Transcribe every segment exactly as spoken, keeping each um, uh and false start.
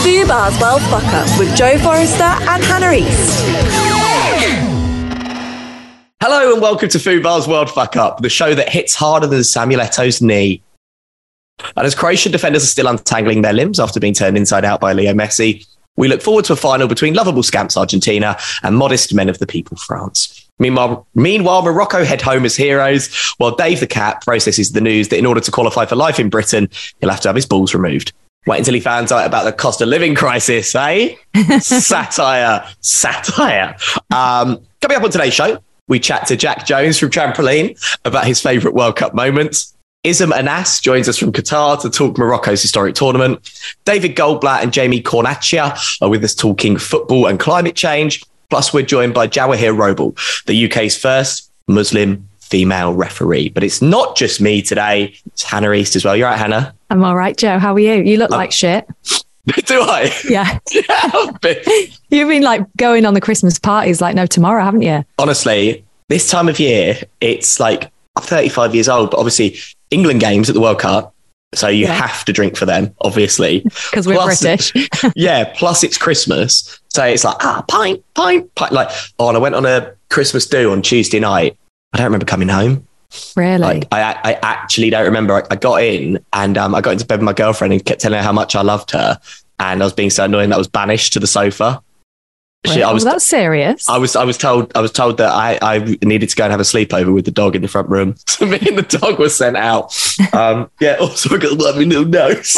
Fubar's World Fuck Up with Joe Forrester and Hannah East. Hello and welcome to Fubar's World Fuck Up, the show that hits harder than Samuel Eto'o's knee. And as Croatian defenders are still untangling their limbs after being turned inside out by Leo Messi, we look forward to a final between lovable scamps Argentina and modest men of the people France. Meanwhile, meanwhile, Morocco head home as heroes, while Dave the Cat processes the news that in order to qualify for life in Britain, he'll have to have his balls removed. Wait until he finds out about the cost of living crisis, eh? satire, satire. Um, coming up on today's show, we chat to Jack Jones from Trampoline about his favourite World Cup moments. Ism Anas joins us from Qatar to talk Morocco's historic tournament. David Goldblatt and Jamie Cornacchia are with us talking football and climate change. Plus, we're joined by Jawahir Roble, the U K's first Muslim female referee. But it's not just me today. It's Hannah East as well. You're right, Hannah? I'm all right, Joe. How are you? You look oh. like shit. Do I? Yeah. yeah You've been like going on the Christmas parties like no tomorrow, haven't you? Honestly, this time of year, it's like I'm thirty-five years old, but obviously England games at the World Cup. So you yeah. have to drink for them, obviously. Because we're plus, British. yeah. Plus it's Christmas. So it's like, ah, pint, pint, pint. Like, oh, and I went on a Christmas do on Tuesday night. I don't remember coming home. Really? Like, I I actually don't remember. I, I got in and um, I got into bed with my girlfriend and kept telling her how much I loved her. And I was being so annoying that I was banished to the sofa. She, I was, oh, that's serious. I was I was told I was told that I, I needed to go and have a sleepover with the dog in the front room. So me and the dog were sent out. Um, yeah, also I got a lovely little nose.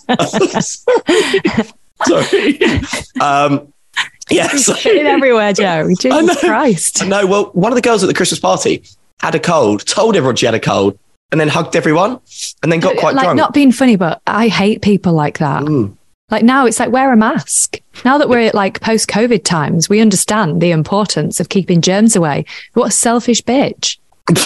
Sorry. Sorry. Um, yeah, so, shitting everywhere, Joe. Jesus I know, Christ. I know. Well, one of the girls at the Christmas party had a cold, told everyone she had a cold, and then hugged everyone, and then got quite like, drunk. Not being funny, but I hate people like that. Mm. Like now it's like wear a mask. Now that we're at like post-COVID times, we understand the importance of keeping germs away. What a selfish bitch.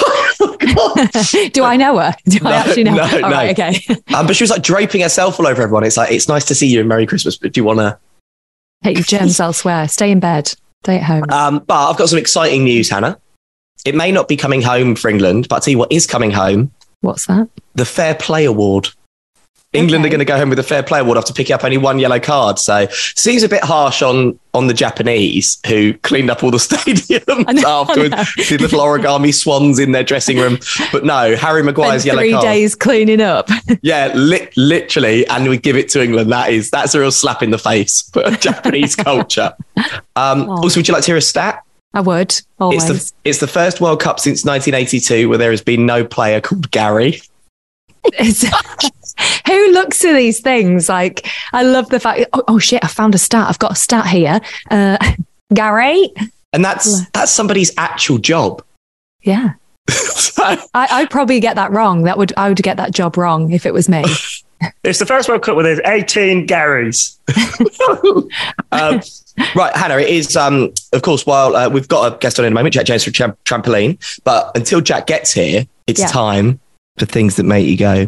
Do I know her? Do no, I actually know no, her? No, oh, right, okay. um, but she was like draping herself all over everyone. It's like, it's nice to see you and Merry Christmas, but do you want to... Take your germs elsewhere. Stay in bed. Stay at home. Um, but I've got some exciting news, Hannah. It may not be coming home for England, but I'll tell you what is coming home. What's that? The Fair Play Award. England okay. are going to go home with the Fair Play Award after picking up only one yellow card. So seems a bit harsh on, on the Japanese who cleaned up all the stadiums know, afterwards. Did little origami swans in their dressing room. But no, Harry Maguire's yellow three card. Three days cleaning up. yeah, li- literally. And we give it to England. That is, that's a real slap in the face for Japanese culture. Um, also, would you like to hear a stat? I would, always. It's the, it's the first World Cup since nineteen eighty-two where there has been no player called Gary. Who looks at these things? Like, I love the fact, oh, oh shit, I found a stat. I've got a stat here. Uh, Gary. And that's that's somebody's actual job. Yeah. so, I, I'd probably get that wrong. That would I would get that job wrong if it was me. It's the first World Cup where there's eighteen Garys. um, right, Hannah, it is, um, of course, while uh, we've got a guest on in a moment, Jack Jones from Tram- Trampoline, but until Jack gets here, it's yeah. time for things that make you go,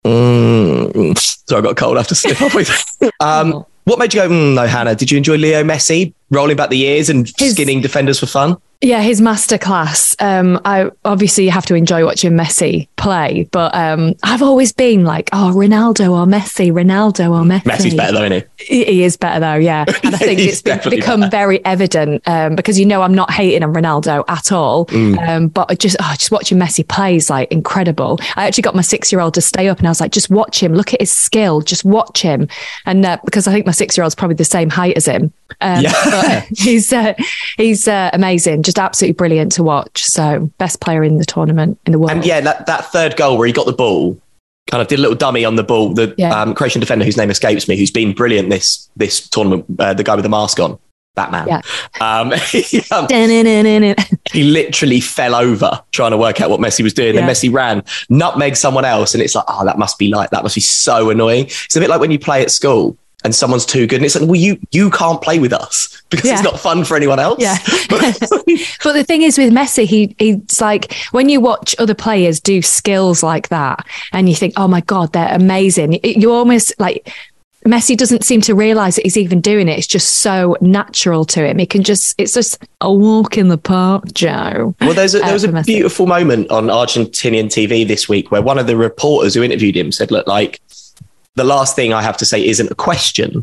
mm. So I got a cold after slip halfway through. Um, what made you go, mm, no, Hannah? Did you enjoy Leo Messi rolling back the years and His- skinning defenders for fun? Yeah, his masterclass. Um, I obviously you have to enjoy watching Messi play, but um, I've always been like, oh, Ronaldo or Messi, Ronaldo or Messi. Messi's better though, isn't he? He is better though, yeah. And I think it's been, become better. very evident um, because you know I'm not hating on Ronaldo at all, mm. um, but just oh, just watching Messi play is like incredible. I actually got my six-year-old to stay up and I was like, just watch him, look at his skill, just watch him, and uh, because I think my six-year-old's probably the same height as him. Um, yeah. But he's uh, he's uh, amazing. Just absolutely brilliant to watch. So best player in the tournament in the world. And yeah, that, that third goal where he got the ball, kind of did a little dummy on the ball. The yeah. um, Croatian defender whose name escapes me, who's been brilliant this this tournament, uh, the guy with the mask on, Batman. Yeah. Um, he, um, he literally fell over trying to work out what Messi was doing. Yeah. Then Messi ran, nutmegged someone else, and it's like, oh, that must be like that must be so annoying. It's a bit like when you play at school and someone's too good and it's like, well, you you can't play with us because yeah. it's not fun for anyone else. Yeah. But the thing is with Messi, he he's like, when you watch other players do skills like that and you think, oh my God, they're amazing. You almost like, Messi doesn't seem to realise that he's even doing it. It's just so natural to him. He can just, it's just a walk in the park, Joe. Well, there's a, there was a beautiful moment on Argentinian T V this week where one of the reporters who interviewed him said, look, like, the last thing I have to say isn't a question.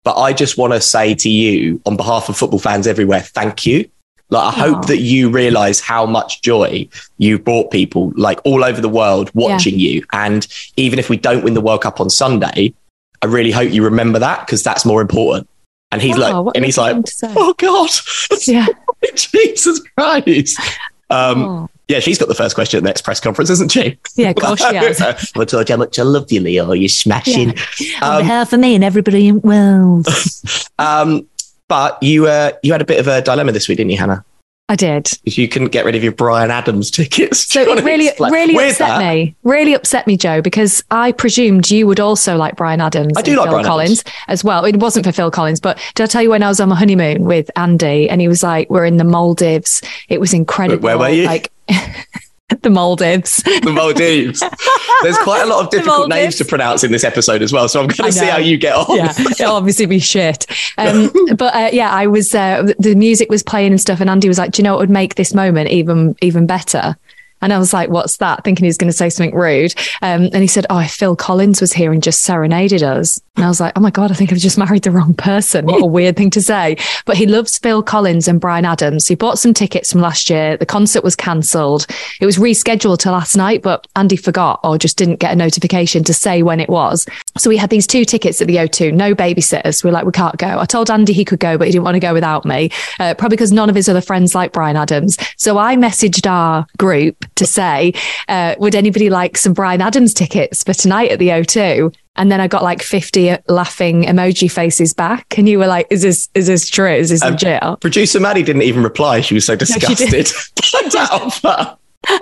But I just want to say to you, on behalf of football fans everywhere, thank you. Like, I Aww. hope that you realise how much joy you've brought people, like, all over the world watching yeah. you. And even if we don't win the World Cup on Sunday, I really hope you remember that, because that's more important. And he's wow, like, and he's like, oh God, yeah. Jesus Christ. Um, oh. Yeah, she's got the first question at the next press conference, isn't she? Yeah, of course she has. I told you how much I love you, Leo. You're smashing. Yeah. On um, behalf of me and everybody in Wales. um, but you, uh, you had a bit of a dilemma this week, didn't you, Hannah? I did. You couldn't get rid of your Bryan Adams tickets. So it really, really upset that? me. Really upset me, Joe, because I presumed you would also like Bryan Adams. I do like Phil Bryan Collins Adams as well. It wasn't for Phil Collins, but did I tell you when I was on my honeymoon with Andy and he was like, we're in the Maldives. It was incredible. Where were you? Like the Maldives. The Maldives. There's quite a lot of difficult names to pronounce in this episode as well. So I'm going to see how you get on. Yeah, it'll obviously be shit. Um, but uh, yeah, I was, uh, the music was playing and stuff. And Andy was like, do you know what would make this moment even, even better? And I was like, what's that? Thinking he was going to say something rude. Um, and he said, oh, if Phil Collins was here and just serenaded us. And I was like, oh my God, I think I've just married the wrong person. What a weird thing to say. But he loves Phil Collins and Bryan Adams. He bought some tickets from last year. The concert was cancelled. It was rescheduled to last night, but Andy forgot or just didn't get a notification to say when it was. So we had these two tickets at the O two, no babysitters. We were like, we can't go. I told Andy he could go, but he didn't want to go without me, uh, probably because none of his other friends like Bryan Adams. So I messaged our group to say, uh, would anybody like some Bryan Adams tickets for tonight at the O two? And then I got like fifty laughing emoji faces back. And you were like, is this is this true? Is this um, legit? Producer Maddie didn't even reply. She was so disgusted. No, that offer.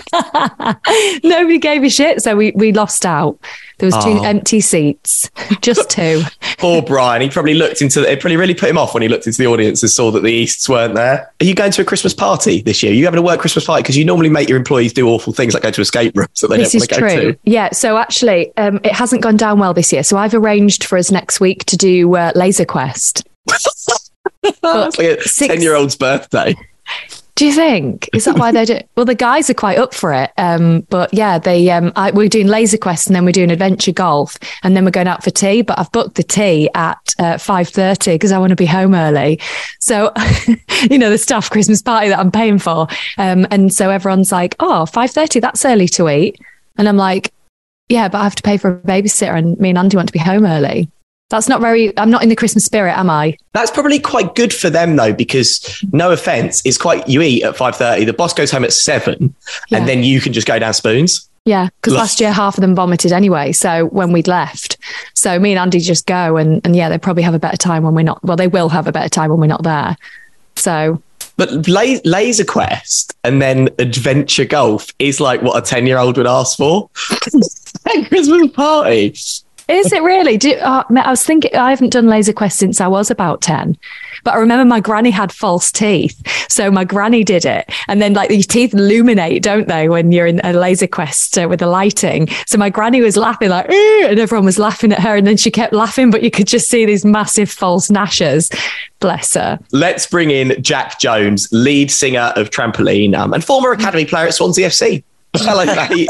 Nobody gave a shit. So we, we lost out. There was two oh. empty seats, just two. Poor Bryan. He probably looked into it. Probably really put him off when he looked into the audience and saw that the Easts weren't there. Are you going to a Christmas party this year? Are you having a work Christmas party? Because you normally make your employees do awful things like go to escape rooms that they this don't want to go true. to. Yeah. So actually, um, it hasn't gone down well this year. So I've arranged for us next week to do uh, Laser Quest. That's like a six... ten-year-old's birthday. Do you think? Is that why they do? Well, the guys are quite up for it. Um, but yeah, they um, I, we're doing Laser Quest and then we're doing Adventure Golf and then we're going out for tea. But I've booked the tea at uh, five thirty because I want to be home early. So, you know, the staff Christmas party that I'm paying for. Um, and so everyone's like, oh, five thirty, that's early to eat. And I'm like, yeah, but I have to pay for a babysitter and me and Andy want to be home early. That's not very, I'm not in the Christmas spirit, am I? That's probably quite good for them though, because no offense, it's quite, you eat at five thirty, the boss goes home at seven yeah. and then you can just go down spoons. Yeah, because last year half of them vomited anyway. So when we'd left, so me and Andy just go and, and yeah, they probably have a better time when we're not, well, they will have a better time when we're not there. So. But la- Laser Quest and then Adventure Golf is like what a ten year old would ask for. Christmas party. Is it really? Do, uh, I was thinking, I haven't done Laser Quest since I was about ten, but I remember my granny had false teeth. So my granny did it. And then like your teeth illuminate, don't they, when you're in a Laser Quest uh, with the lighting. So my granny was laughing like, and everyone was laughing at her. And then she kept laughing, but you could just see these massive false gnashes. Bless her. Let's bring in Jack Jones, lead singer of Trampoline um, and former academy player at Swansea F C. Hello, mate.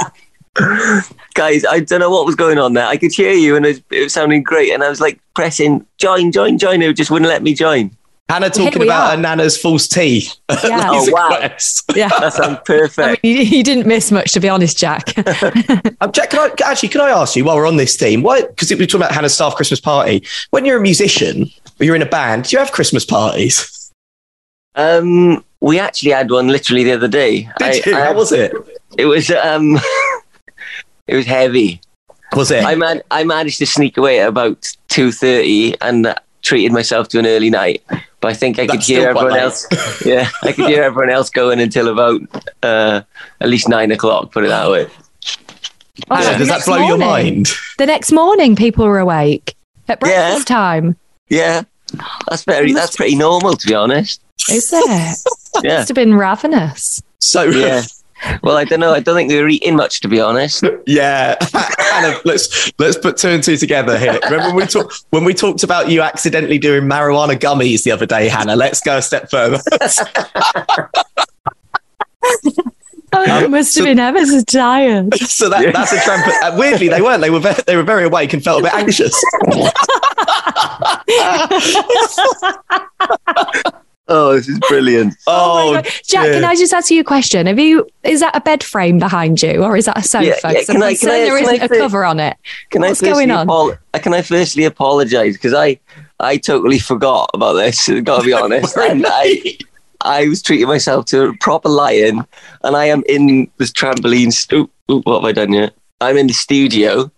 Guys, I don't know what was going on there. I could hear you and it was, it was sounding great. And I was like pressing join, join, join. It just wouldn't let me join. Hannah talking about are. her nana's false teeth. Yeah. Oh, wow. Yeah. That sounds perfect. I mean, you, you didn't miss much, to be honest, Jack. um, Jack, can I, actually, can I ask you while we're on this theme, why? Because we were talking about Hannah's staff Christmas party. When you're a musician or you're in a band, do you have Christmas parties? Um, we actually had one literally the other day. Did I, you? I, How was it? It was... Um, It was heavy. Was it? I man- I managed to sneak away at about two thirty and uh, treated myself to an early night. But I think I That's could hear everyone else. Yeah, I could hear everyone else going until about uh, at least nine o'clock. Put it that way. Oh, yeah. Does that blow morning, your mind? The next morning, people were awake at breakfast yeah. time. Yeah, that's very. That's pretty normal, to be honest. Is it? Yeah, must have been ravenous. So yeah. Well, I don't know. I don't think they were eating much, to be honest. Yeah, Hannah, let's let's put two and two together here. Remember when we talked when we talked about you accidentally doing marijuana gummies the other day, Hannah? Let's go a step further. Oh, um, it must have so, been ever so tired. So that, that's a tramp. Uh, weirdly, they weren't. They were very, they were very awake and felt a bit anxious. Oh, this is brilliant. Oh, oh Jack, dear. Can I just ask you a question? Have you, is that a bed frame behind you or is that a sofa? Yeah, yeah. Can I, can I, there can isn't I, a cover on it. Can What's I going on? Apolo- can I firstly apologise? Because I, I totally forgot about this, I've got to be honest. and I, I was treating myself to a proper lion and I am in this trampoline. St- ooh, what have I done here? I'm in the studio.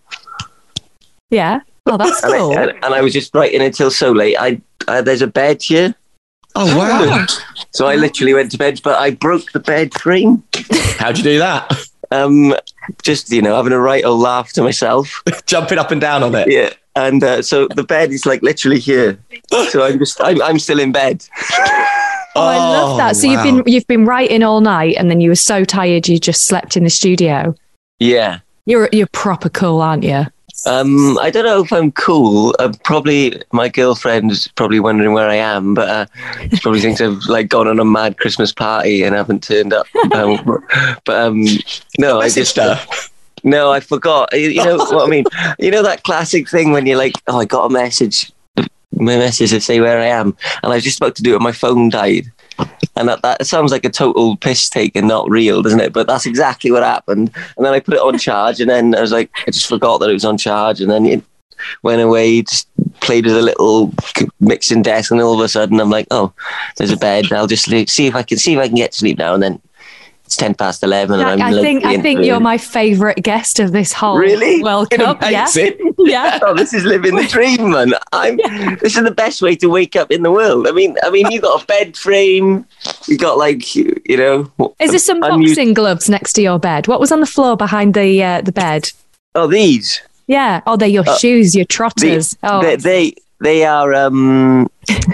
Yeah. Oh, that's cool. And I, and, and I was just writing until so late. I, I There's a bed here. Oh, wow. So I literally went to bed, but I broke the bed frame. How'd you do that? Um, just, you know, having a right old laugh to myself. Jumping up and down on it. Yeah. And uh, so the bed is like literally here. So I'm just, I'm, I'm still in bed. Oh, I love that. So wow. you've been, you've been writing all night and then you were so tired you just slept in the studio. Yeah. You're, you're proper cool, aren't you? Um, I don't know if I'm cool. Uh, probably my girlfriend is probably wondering where I am, but uh, she probably thinks I've like gone on a mad Christmas party and haven't turned up. Um, but um, no, I just uh, no, I forgot. You, you know what I mean? You know that classic thing when you're like, oh, I got a message, my message to say where I am, and I was just about to do it, and my phone died. And that, that sounds like a total piss take and not real, doesn't it? But that's exactly what happened. And then I put it on charge, and then I was like, I just forgot that it was on charge. And then it went away, just played with a little mixing desk, and all of a sudden I'm like, oh, there's a bed. I'll just sleep, see if I can see if I can get to sleep now. And then it's ten past eleven. Jack, and I'm I think I think you're my favourite guest of this whole really? World Cup. Yeah. yeah. Oh, this is living the dream, man. I'm. Yeah. This is the best way to wake up in the world. I mean, I mean, you got a bed frame. You got like, you know. Is there some boxing used- gloves next to your bed? What was on the floor behind the uh, the bed? Oh, these. Yeah. Oh, they're your uh, shoes, your trotters. The, oh, they, they they are. Um,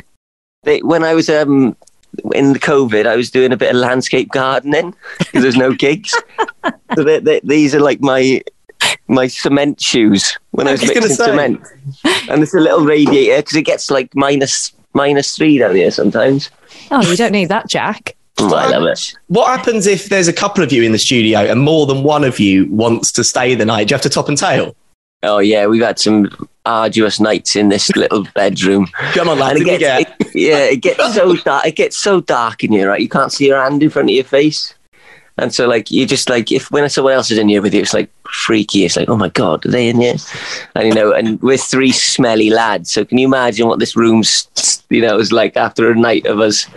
they when I was um. in the COVID, I was doing a bit of landscape gardening because there's no gigs. So they, they, these are like my my cement shoes when I was, I was mixing cement. And there's a little radiator because it gets like minus minus three down here sometimes. Oh, you don't need that, Jack. Oh, I love it. What happens if there's a couple of you in the studio and more than one of you wants to stay the night? Do you have to top and tail? Oh yeah, we've had some arduous nights in this little bedroom. Come on, lads, it gets, get? it, yeah, it gets so dark. It gets so dark in here, right? You can't see your hand in front of your face, and so like you just like if when someone else is in here with you, it's like freaky. It's like, oh my god, are they in here? And you know, and we're three smelly lads. So can you imagine what this room's you know is like after a night of us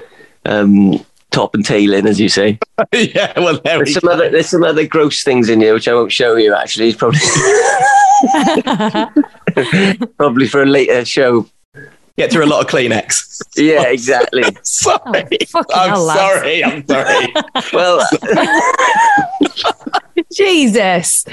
um, top and tailing, as you say? Yeah, well, there there's we some go. other there's some other gross things in here which I won't show you. Actually, it's probably. Probably for a later show. Get through a lot of Kleenex. Yeah, exactly. sorry. Oh, I'm hell, sorry. I'm sorry. Well, Jesus.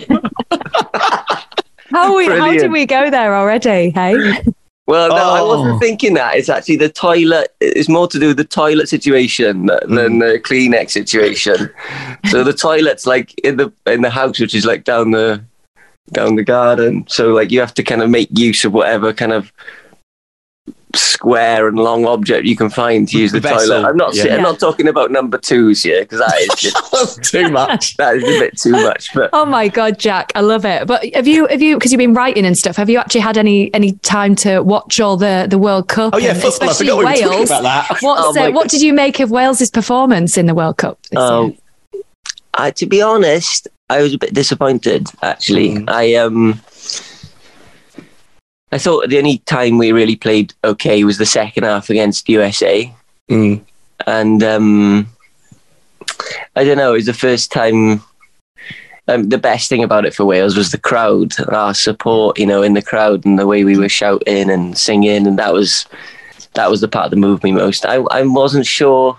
how we, how did we go there already? Hey. Well, no, oh. I wasn't thinking that. It's actually the toilet. It's more to do with the toilet situation than mm. the Kleenex situation. So the toilet's like in the in the house, which is like down the. down the garden, so like you have to kind of make use of whatever kind of square and long object you can find to use the, the toilet. I'm not yeah. I'm not talking about number twos here because that is just too much. That is a bit too much. But oh my god, Jack, I love it. But have you have you because you've been writing and stuff? Have you actually had any any time to watch all the the World Cup? Oh yeah, football. I forgot we were talking about that. What's oh, uh, what did you make of Wales's performance in the World Cup? Um, I, to be honest, I was a bit disappointed. Actually, mm. I um. I thought the only time we really played okay was the second half against U S A. Mm. And um, I don't know, it was the first time. Um, the best thing about it for Wales was the crowd, our support, you know, in the crowd and the way we were shouting and singing. And that was that was the part that moved me most. I, I wasn't sure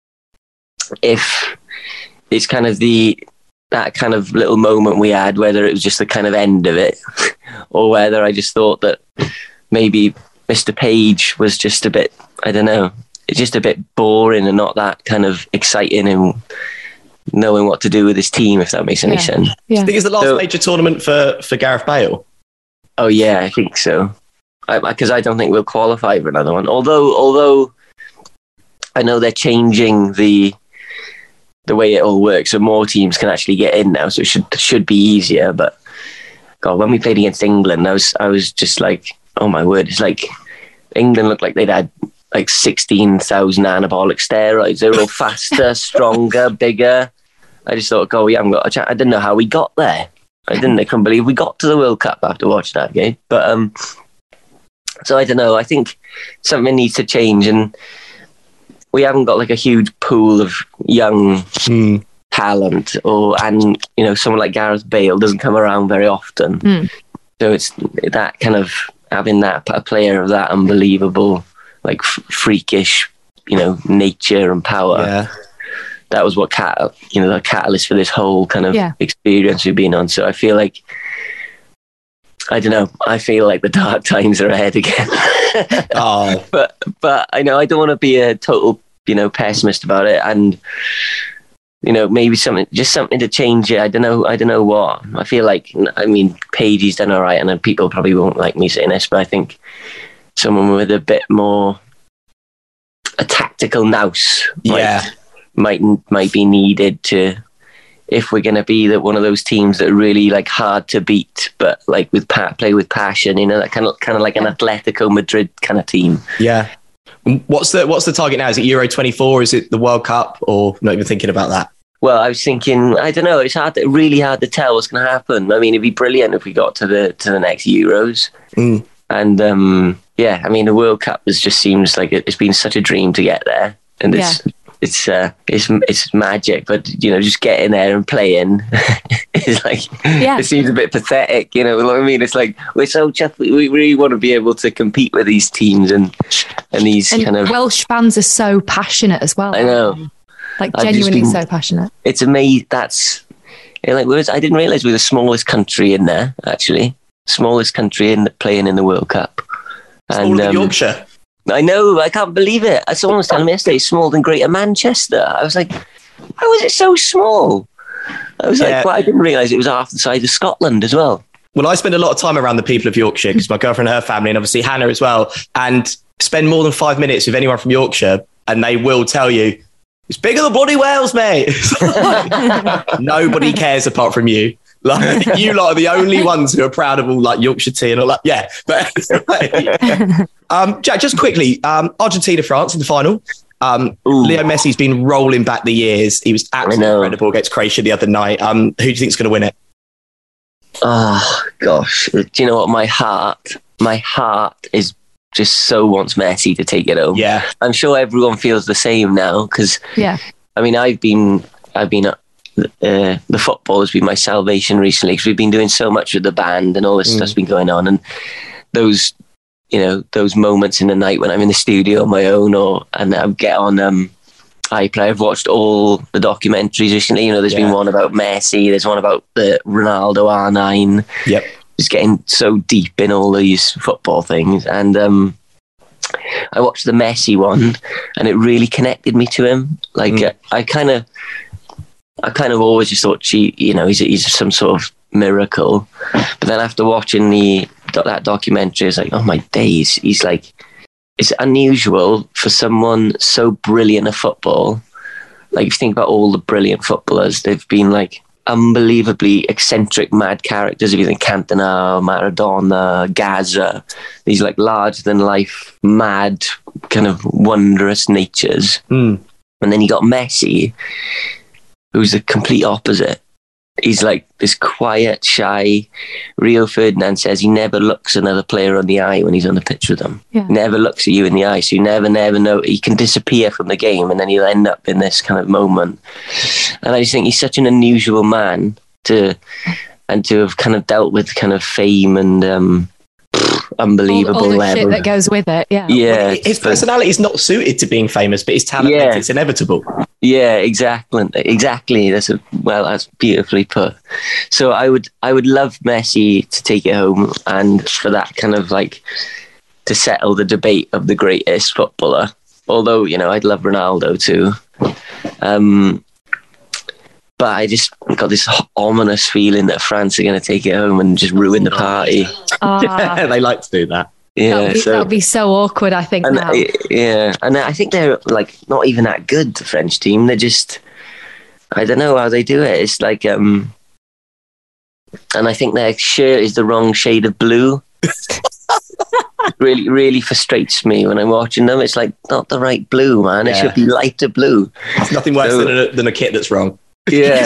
if it's kind of the that kind of little moment we had, whether it was just the kind of end of it or whether I just thought that maybe Mister Page was just a bit, I don't know, it's just a bit boring and not that kind of exciting and knowing what to do with his team, if that makes any yeah. sense. Yeah. Do you think it's the last so, major tournament for, for Gareth Bale? Oh yeah, I think so. Because I, I don't think we'll qualify for another one. Although, although I know they're changing the the way it all works, so more teams can actually get in now, so it should should be easier. But God, when we played against England, I was I was just like, oh my word, it's like England looked like they'd had like sixteen thousand anabolic steroids. They were all faster, stronger, bigger. I just thought, oh, we haven't got a chance. I didn't know how we got there. I didn't. I couldn't believe we got to the World Cup after watching that game. But um, so I don't know. I think something needs to change, and we haven't got like a huge pool of young mm. talent, or and you know, someone like Gareth Bale doesn't come around very often. Mm. So it's that kind of having that a player of that unbelievable, like f- freakish, you know, nature and power. Yeah. That was what cat, you know, the catalyst for this whole kind of yeah. experience we've been on. So I feel like, I don't know, I feel like the dark times are ahead again. oh. But but I know I don't want to be a total, you know, pessimist about it, and you know, maybe something, just something to change it. I don't know, I don't know what. I feel like, I mean, Paigey's done all right, and then people probably won't like me saying this, but I think someone with a bit more a tactical nous, yeah. Might, might might be needed to, if we're going to be that one of those teams that are really like hard to beat, but like with pa- play with passion, you know, that kind of kind of like an Atletico Madrid kind of team. Yeah. What's the what's the target now? Is it Euro twenty-four? Is it the World Cup? Or not even thinking about that? Well, I was thinking, I don't know. It's hard, to, really hard to tell what's going to happen. I mean, it'd be brilliant if we got to the to the next Euros. Mm. And um, yeah, I mean, the World Cup is just seems like it, it's been such a dream to get there, and it's. Yeah. It's uh, it's it's magic, but you know, just getting there and playing is like yeah. It seems a bit pathetic, you know. What I mean, it's like we're so chuffed. We really want to be able to compete with these teams and and these and kind of Welsh fans are so passionate as well. I know, like genuinely been, so passionate. It's amazing. That's you know, like we was, I didn't realize we were the smallest country in there. Actually, smallest country in the, playing in the World Cup. Smaller and, than um, Yorkshire. I know, I can't believe it. Someone was telling me yesterday it's smaller than Greater Manchester. I was like, how was it so small? I was yeah. like, well, I didn't realise it was half the size of Scotland as well. Well, I spend a lot of time around the people of Yorkshire because my girlfriend and her family, and obviously Hannah as well, and spend more than five minutes with anyone from Yorkshire, and they will tell you, it's bigger than bloody Wales, mate. Nobody cares apart from you. Like, you lot are the only ones who are proud of all like Yorkshire tea and all that. Yeah. But um, Jack, just quickly, um, Argentina, France in the final. Um, Leo Messi's been rolling back the years. He was absolutely incredible against Croatia the other night. Um, who do you think is going to win it? Oh, gosh. Do you know what? My heart, my heart is just so wants Messi to take it home. Yeah. I'm sure everyone feels the same now because, yeah. I mean, I've been, I've been, Uh, the football has been my salvation recently because we've been doing so much with the band and all this mm. stuff's been going on, and those you know those moments in the night when I'm in the studio on my own or and I get on um, iPlayer. I've watched all the documentaries recently. You know, there's yeah. been one about Messi, there's one about the Ronaldo R nine. Yep, just getting so deep in all these football things, and um, I watched the Messi one and it really connected me to him. Like mm. uh, I kind of I kind of always just thought, gee, you know, he's he's some sort of miracle. But then after watching the that documentary, it's like, oh my days, he's like, it's unusual for someone so brilliant at football. Like, if you think about all the brilliant footballers, they've been like unbelievably eccentric, mad characters. If you think Cantona, Maradona, Gaza, these like larger than life, mad, kind of wondrous natures. Mm. And then you got Messi, who's the complete opposite. He's like this quiet, shy. Rio Ferdinand says he never looks another player on the eye when he's on the pitch with them. Yeah. Never looks at you in the eye. So you never, never know. He can disappear from the game and then he'll end up in this kind of moment. And I just think he's such an unusual man to, and to have kind of dealt with kind of fame and um, unbelievable all, all the level shit that goes with it. Yeah, yeah. Well, his personality is not suited to being famous, but his talent yeah. makes it's inevitable. Yeah, exactly. Exactly. That's a, well, that's beautifully put. So I would, I would love Messi to take it home, and for that kind of like to settle the debate of the greatest footballer. Although, you know, I'd love Ronaldo too. Um, but I just got this ominous feeling that France are going to take it home and just ruin the party. Ah. They like to do that. Yeah, that'll be, so, that'll be so awkward, I think, and, now. Yeah, and I think they're like not even that good, the French team. They're just, I don't know how they do it. It's like, um, and I think their shirt is the wrong shade of blue. really, really frustrates me when I'm watching them. It's like not the right blue, man. It yeah. should be lighter blue. It's nothing worse so, than, a, than a kit that's wrong. Yeah.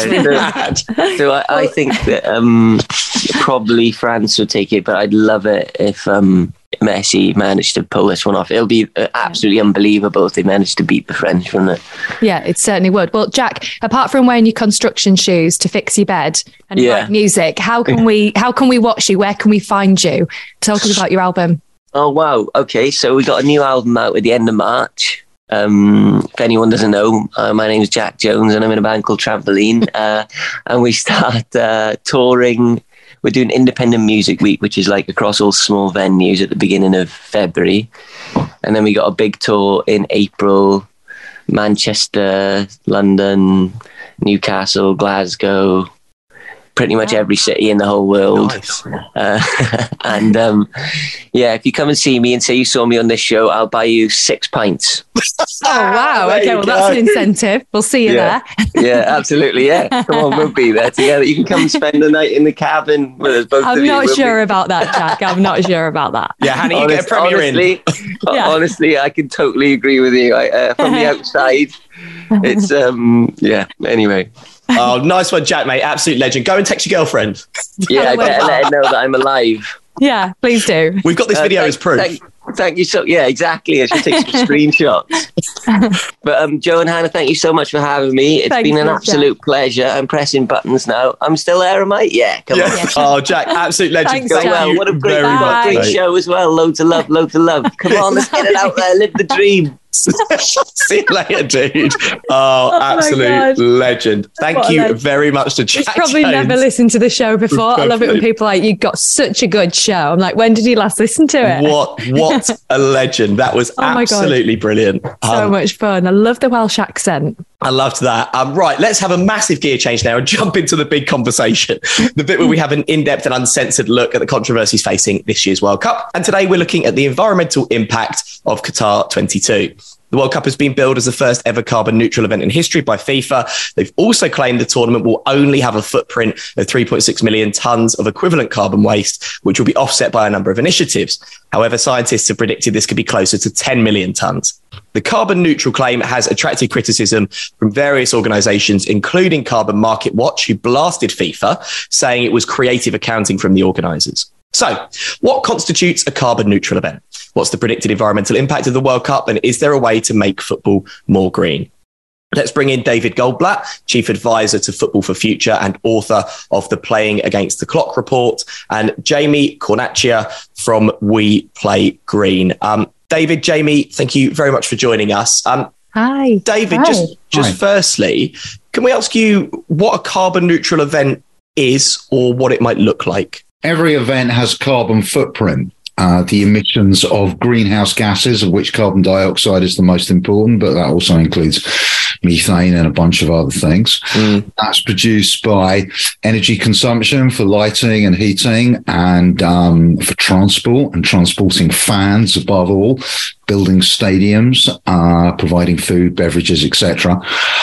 so so I, I think that um, probably France would take it, but I'd love it if um, Messi managed to pull this one off. It'll be absolutely unbelievable if they managed to beat the French, wouldn't it? Yeah, it certainly would. Well, Jack, apart from wearing your construction shoes to fix your bed and yeah. write music, how can we how can we watch you? Where can we find you? Tell us about your album. Oh, wow. Okay, so we got a new album out at the end of March. Um, if anyone doesn't know, uh, my name is Jack Jones and I'm in a band called Trampoline. Uh, and we start uh, touring. We're doing Independent Music Week, which is like across all small venues at the beginning of February. And then we got a big tour in April, Manchester, London, Newcastle, Glasgow, pretty much every city in the whole world. Nice. Uh, and um, yeah, if you come and see me and say you saw me on this show, I'll buy you six pints. Oh, wow. There okay, well, go. That's an incentive. We'll see you yeah. there. Yeah, absolutely. Yeah. Come on, we'll be there together. You can come and spend the night in the cabin with us both. I'm of not you. sure we'll about that, Jack. I'm not sure about that. Yeah, Hannah, you Honest, get a premiere honestly, in. yeah. Honestly, I can totally agree with you. I, uh, from the outside, it's, um, yeah, anyway. Oh, nice one, Jack, mate. Absolute legend. Go and text your girlfriend. Yeah, I better let her know that I'm alive. Yeah, please do. We've got this video uh, thank, as proof. Thank, thank you so. Yeah, exactly. I should take some screenshots. But um, Joe and Hannah, thank you so much for having me. It's thank been an absolute Jack. pleasure. I'm pressing buttons now. I'm still there, am I? Yeah. Come yeah. on. Yeah. Oh, Jack, absolute legend. Thanks, thank Jack. you what a great, much, great mate. show as well. Loads of love, loads of love. Come on, let's get it out there. Live the dream. See you later, dude. Oh, oh absolute legend. Thank what you very much to Jack. He's probably Jones. Never listened to the show before. I love it when people are like, you got such a good show. I'm like, when did you last listen to it? What what a legend. That was oh absolutely brilliant. So um, much fun. I love the Welsh accent. I loved that. Um, right, let's have a massive gear change now and jump into the big conversation. The bit where we have an in-depth and uncensored look at the controversies facing this year's World Cup. And today we're looking at the environmental impact of Qatar twenty-two. The World Cup has been billed as the first ever carbon neutral event in history by FIFA. They've also claimed the tournament will only have a footprint of three point six million tonnes of equivalent carbon waste, which will be offset by a number of initiatives. However, scientists have predicted this could be closer to ten million tonnes. The carbon neutral claim has attracted criticism from various organisations, including Carbon Market Watch, who blasted FIFA, saying it was creative accounting from the organisers. So, what constitutes a carbon neutral event? What's the predicted environmental impact of the World Cup? And is there a way to make football more green? Let's bring in David Goldblatt, Chief Advisor to Football for Future and author of the Playing Against the Clock report, and Jamie Cornacchia from We Play Green. Um, David, Jamie, thank you very much for joining us. Um, Hi. David, Hi. just, just Hi. firstly, can we ask you what a carbon neutral event is or what it might look like? Every event has carbon footprint. Uh, the emissions of greenhouse gases, of which carbon dioxide is the most important, but that also includes methane and a bunch of other things. Mm. That's produced by energy consumption for lighting and heating and um, for transport and transporting fans above all, building stadiums, uh, providing food, beverages, et cetera.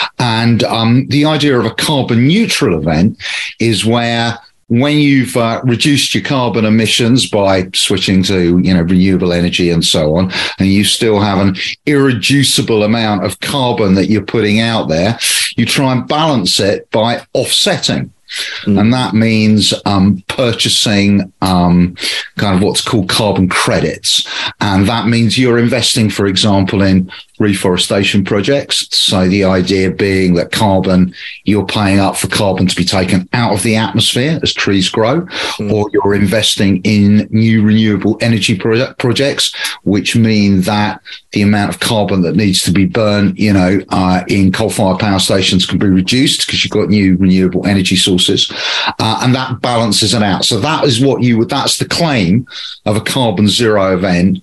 And um, the idea of a carbon neutral event is where when you've uh, reduced your carbon emissions by switching to, you know, renewable energy and so on, and you still have an irreducible amount of carbon that you're putting out there, you try and balance it by offsetting. Mm. And that means um, purchasing um, kind of what's called carbon credits. And that means you're investing, for example, in reforestation projects. So the idea being that carbon, you're paying up for carbon to be taken out of the atmosphere as trees grow, mm. or you're investing in new renewable energy pro- projects, which mean that the amount of carbon that needs to be burned, you know, uh, in coal-fired power stations can be reduced because you've got new renewable energy sources, uh, and that balances it out. So that is what you would, that's the claim of a carbon zero event,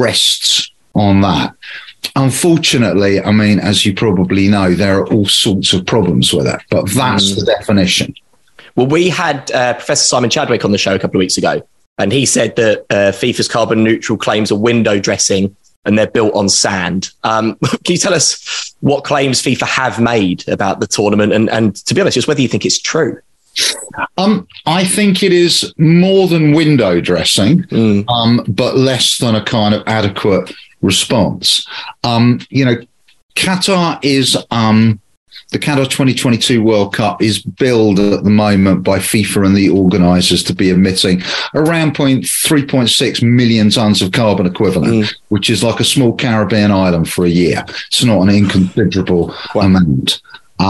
rests on that. Unfortunately, I mean, as you probably know, there are all sorts of problems with it, but that's mm. the definition. Well, we had uh, Professor Simon Chadwick on the show a couple of weeks ago, and he said that uh, FIFA's carbon neutral claims are window dressing and they're built on sand. Um, can you tell us what claims FIFA have made about the tournament and, and to be honest, just whether you think it's true? Um, I think it is more than window dressing, mm. um, but less than a kind of adequate response. Um, you know, Qatar is um, the Qatar twenty twenty-two World Cup is billed at the moment by FIFA and the organisers to be emitting around three point six million tonnes of carbon equivalent, mm. which is like a small Caribbean island for a year. It's not an inconsiderable wow. amount.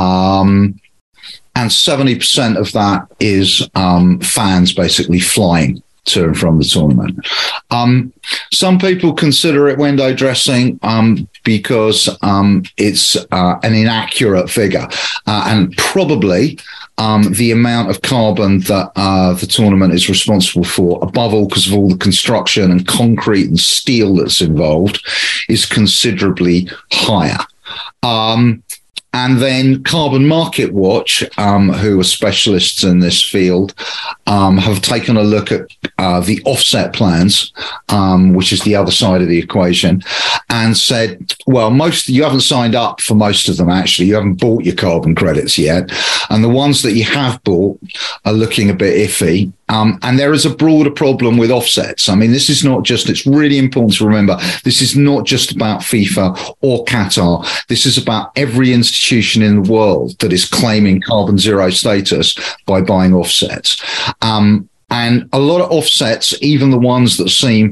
Um, and seventy percent of that is um, fans basically flying to and from the tournament. Um, some people consider it window dressing um, because um, it's uh, an inaccurate figure. Uh, and probably um, the amount of carbon that uh, the tournament is responsible for, above all because of all the construction and concrete and steel that's involved, is considerably higher. Um, And then Carbon Market Watch, um, who are specialists in this field, um, have taken a look at uh, the offset plans, um, which is the other side of the equation, and said, well, most you haven't signed up for most of them, actually. You haven't bought your carbon credits yet. And the ones that you have bought are looking a bit iffy. Um, and there is a broader problem with offsets. I mean, this is not just, it's really important to remember, this is not just about FIFA or Qatar. This is about every institution in the world that is claiming carbon zero status by buying offsets. Um, and a lot of offsets, even the ones that seem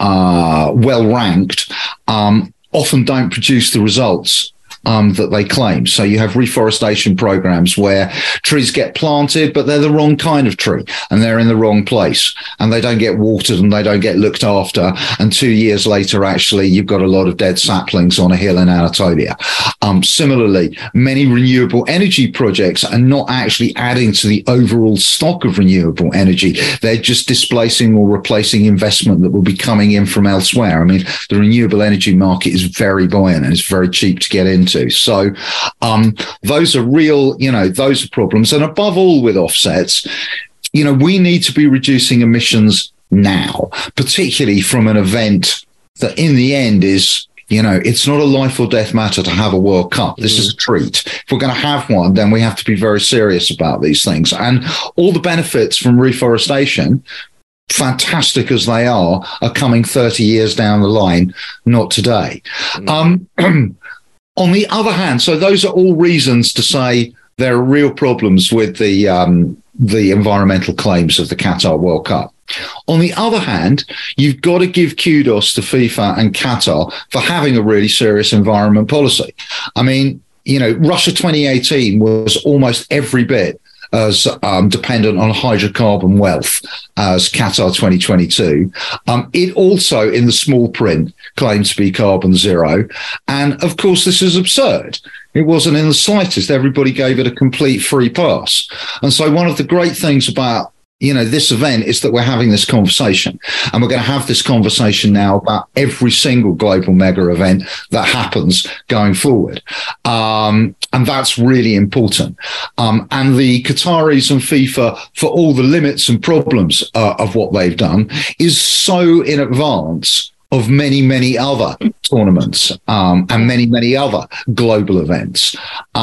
uh, well ranked, um, often don't produce the results Um, that they claim. So you have reforestation programs where trees get planted, but they're the wrong kind of tree and they're in the wrong place and they don't get watered and they don't get looked after. And two years later, actually, you've got a lot of dead saplings on a hill in Anatolia. Um, similarly, many renewable energy projects are not actually adding to the overall stock of renewable energy. They're just displacing or replacing investment that will be coming in from elsewhere. I mean, the renewable energy market is very buoyant and it's very cheap to get into. So um, those are real, you know, those are problems. And above all with offsets, you know, we need to be reducing emissions now, particularly from an event that in the end is, you know, it's not a life or death matter to have a World Cup. This mm. is a treat. If we're going to have one, then we have to be very serious about these things. And all the benefits from reforestation, fantastic as they are, are coming thirty years down the line, not today. Mm. Um On the other hand, so those are all reasons to say there are real problems with the um, the environmental claims of the Qatar World Cup. On the other hand, you've got to give kudos to FIFA and Qatar for having a really serious environment policy. I mean, you know, Russia twenty eighteen was almost every bit as um, dependent on hydrocarbon wealth as Qatar twenty twenty-two. Um, it also, in the small print, claimed to be carbon zero. And of course, this is absurd. It wasn't in the slightest. Everybody gave it a complete free pass. And so one of the great things about you know, this event is that we're having this conversation, and we're going to have this conversation now about every single global mega event that happens going forward. Um, and that's really important. Um, and the Qataris and FIFA, for all the limits and problems uh, of what they've done, is so in advance of many, many other tournaments um, and many, many other global events.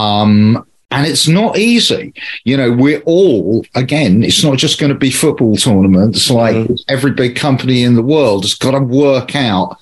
Um, And it's not easy. You know, we're all, again, it's not just going to be football tournaments. Like mm-hmm. every big company in the world has got to work out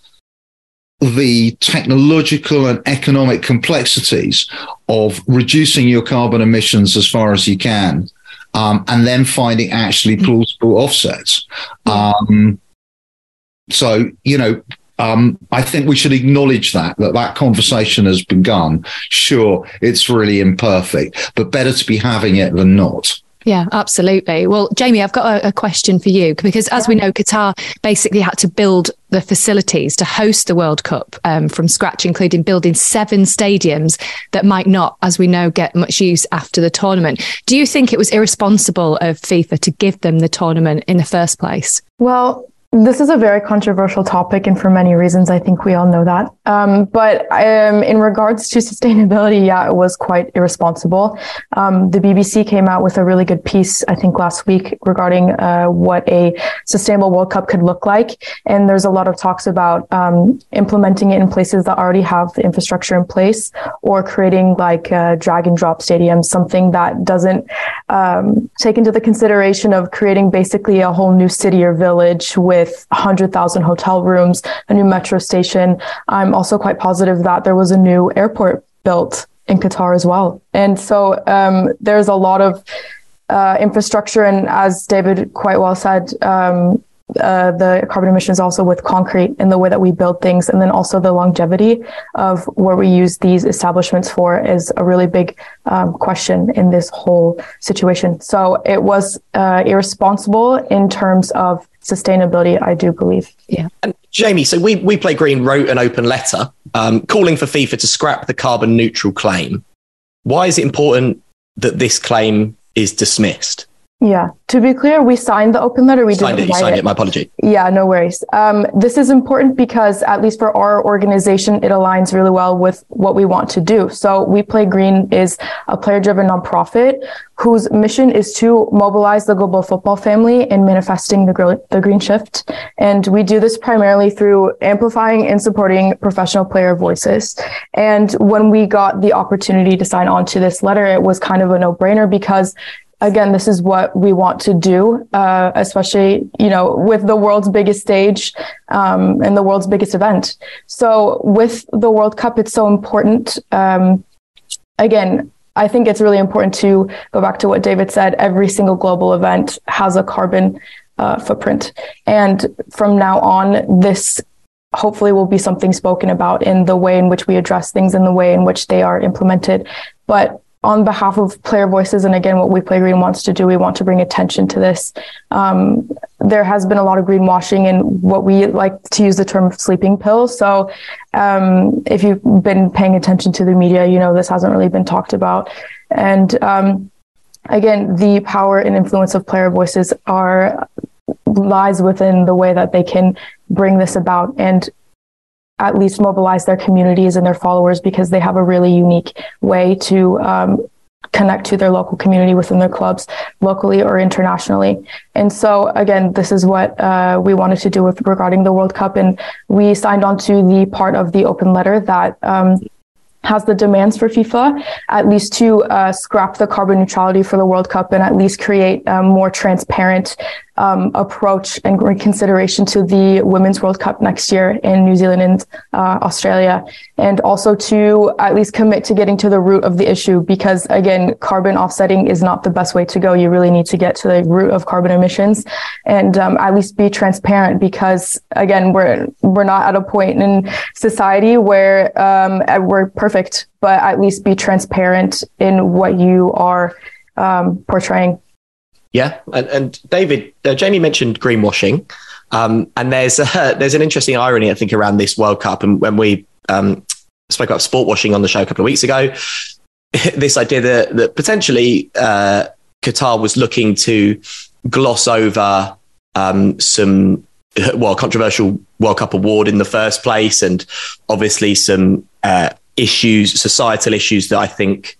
the technological and economic complexities of reducing your carbon emissions as far as you can, um, and then finding actually plausible offsets. Um, so, you know, Um, I think we should acknowledge that, that that conversation has begun. Sure, it's really imperfect, but better to be having it than not. Yeah, absolutely. Well, Jamie, I've got a, a question for you, because as we know, Qatar basically had to build the facilities to host the World Cup um, from scratch, including building seven stadiums that might not, as we know, get much use after the tournament. Do you think it was irresponsible of FIFA to give them the tournament in the first place? Well, This is a very controversial topic, and for many reasons, I think we all know that. Um, but um, in regards to sustainability, yeah, it was quite irresponsible. Um, the B B C came out with a really good piece, I think, last week regarding uh, what a sustainable World Cup could look like. And there's a lot of talks about um, implementing it in places that already have the infrastructure in place, or creating like uh, drag and drop stadiums, something that doesn't um, take into the consideration of creating basically a whole new city or village with with one hundred thousand hotel rooms, a new metro station. I'm also quite positive that there was a new airport built in Qatar as well. And so um, there's a lot of uh, infrastructure. And as David quite well said, um, uh, the carbon emissions also with concrete and the way that we build things. And then also the longevity of where we use these establishments for is a really big um, question in this whole situation. So it was uh, irresponsible in terms of sustainability, I do believe. Yeah. And Jamie, so we, we Play Green wrote an open letter um, calling for FIFA to scrap the carbon neutral claim. Why is it important that this claim is dismissed? Yeah. To be clear, we signed the open letter. We signed didn't it. You signed it. it. My apology. Yeah, no worries. Um, this is important because, at least for our organization, it aligns really well with what we want to do. So We Play Green is a player-driven nonprofit whose mission is to mobilize the global football family in manifesting the, gr- the green shift. And we do this primarily through amplifying and supporting professional player voices. And when we got the opportunity to sign on to this letter, it was kind of a no-brainer because, again, this is what we want to do, uh, especially, you know, with the world's biggest stage um, and the world's biggest event. So with the World Cup, it's so important. Um, again, I think it's really important to go back to what David said. Every single global event has a carbon uh, footprint. And from now on, this hopefully will be something spoken about in the way in which we address things, in the way in which they are implemented. But on behalf of player voices, and again, what We Play Green wants to do, we want to bring attention to this. Um, there has been a lot of greenwashing and what we like to use the term sleeping pill. So um, if you've been paying attention to the media, you know this hasn't really been talked about. And um, again, the power and influence of player voices are lies within the way that they can bring this about and at least mobilize their communities and their followers, because they have a really unique way to um, connect to their local community within their clubs, locally or internationally. And so, again, this is what uh, we wanted to do with regarding the World Cup. And we signed on to the part of the open letter that um, has the demands for FIFA, at least to uh, scrap the carbon neutrality for the World Cup and at least create a more transparent um, approach and reconsideration to the Women's World Cup next year in New Zealand and uh, Australia. And also to at least commit to getting to the root of the issue, because again, carbon offsetting is not the best way to go. You really need to get to the root of carbon emissions and um, at least be transparent, because again, we're we're not at a point in society where um, we're perfect, but at least be transparent in what you are um, portraying. Yeah, and, and David, uh, Jamie mentioned greenwashing, um, and there's a, there's an interesting irony, I think, around this World Cup. And when we um, spoke about sport washing on the show a couple of weeks ago, this idea that, that potentially uh, Qatar was looking to gloss over um, some, well, controversial World Cup award in the first place, and obviously some uh, issues, societal issues that I think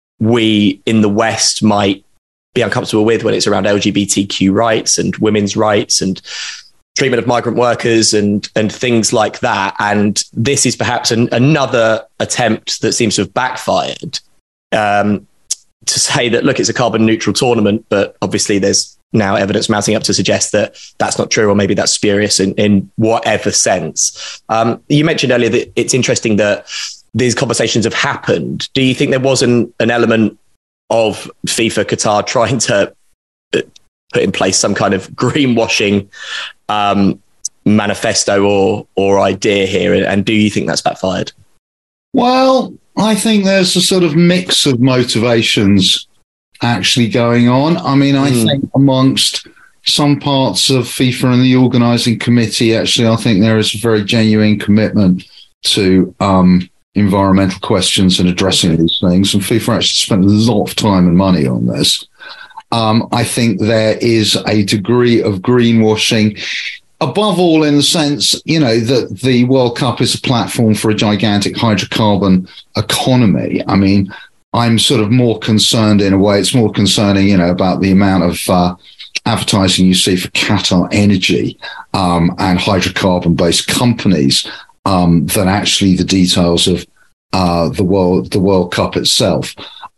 we in the West might be uncomfortable with when it's around L G B T Q rights and women's rights and treatment of migrant workers and and things like that. And this is perhaps an, another attempt that seems to have backfired um, to say that, look, it's a carbon neutral tournament, but obviously there's now evidence mounting up to suggest that that's not true, or maybe that's spurious in, in whatever sense. Um, you mentioned earlier that it's interesting that these conversations have happened. Do you think there was an, an element of FIFA Qatar trying to put in place some kind of greenwashing um, manifesto or or idea here? And do you think that's backfired? Well, I think there's a sort of mix of motivations actually going on. I mean, I mm. think amongst some parts of FIFA and the organising committee, actually, I think there is a very genuine commitment to um, environmental questions and addressing these things. And FIFA actually spent a lot of time and money on this. Um, I think there is a degree of greenwashing above all, in the sense, you know, that the World Cup is a platform for a gigantic hydrocarbon economy. I mean, I'm sort of more concerned in a way. It's more concerning, you know, about the amount of uh, advertising you see for Qatar Energy um, and hydrocarbon-based companies um, than actually the details of uh, the world the World Cup itself.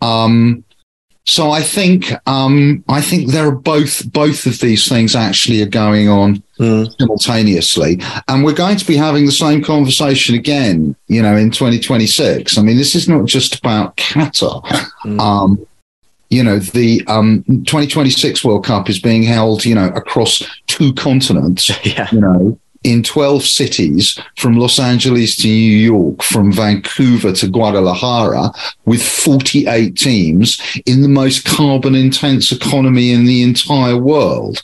Um, so I think um, I think there are both both of these things actually are going on mm. simultaneously, and we're going to be having the same conversation again, you know, in twenty twenty-six. I mean, this is not just about Qatar. Mm. Um, you know, the um, twenty twenty-six World Cup is being held, you know, across two continents. Yeah. You know, in twelve cities, from Los Angeles to New York, from Vancouver to Guadalajara, with forty-eight teams in the most carbon-intense economy in the entire world.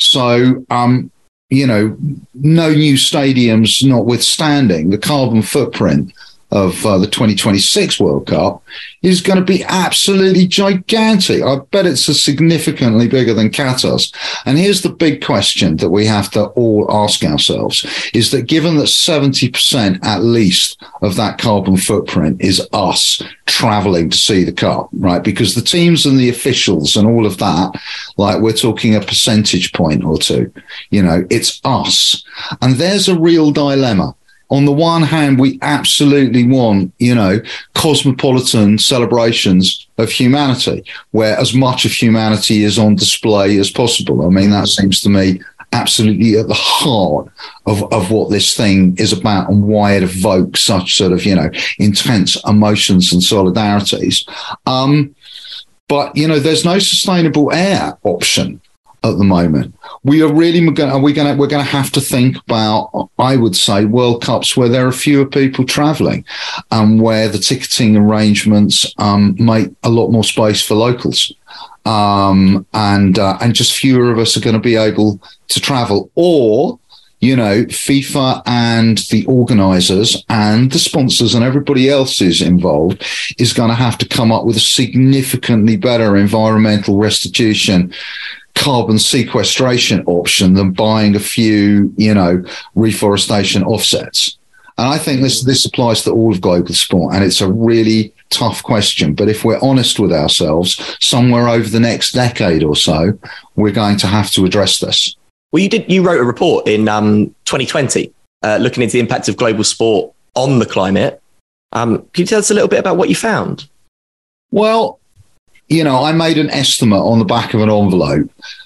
So, um, you know, no new stadiums notwithstanding, the carbon footprint of uh, the twenty twenty-six World Cup is going to be absolutely gigantic. I bet it's a significantly bigger than Qatar's. And here's the big question that we have to all ask ourselves, is that given that seventy percent at least of that carbon footprint is us traveling to see the cup, right? Because the teams and the officials and all of that, like we're talking a percentage point or two, you know, it's us. And there's a real dilemma. On the one hand, we absolutely want, you know, cosmopolitan celebrations of humanity, where as much of humanity is on display as possible. I mean, that seems to me absolutely at the heart of, of what this thing is about and why it evokes such sort of, you know, intense emotions and solidarities. Um, but, you know, there's no sustainable air option at the moment. We are really going to, we're going to, we're going to have to think about, I would say, World Cups where there are fewer people traveling and where the ticketing arrangements um, make a lot more space for locals. Um, and, uh, and just fewer of us are going to be able to travel. Or, you know, FIFA and the organisers and the sponsors and everybody else who's involved is going to have to come up with a significantly better environmental restitution carbon sequestration option than buying a few, you know, reforestation offsets. And I think this this applies to all of global sport, and it's a really tough question. But if we're honest with ourselves, somewhere over the next decade or so, we're going to have to address this. Well, you did. You wrote a report in um, twenty twenty uh, looking into the impact of global sport on the climate. Um, can you tell us a little bit about what you found? Well, you know, I made an estimate on the back of an envelope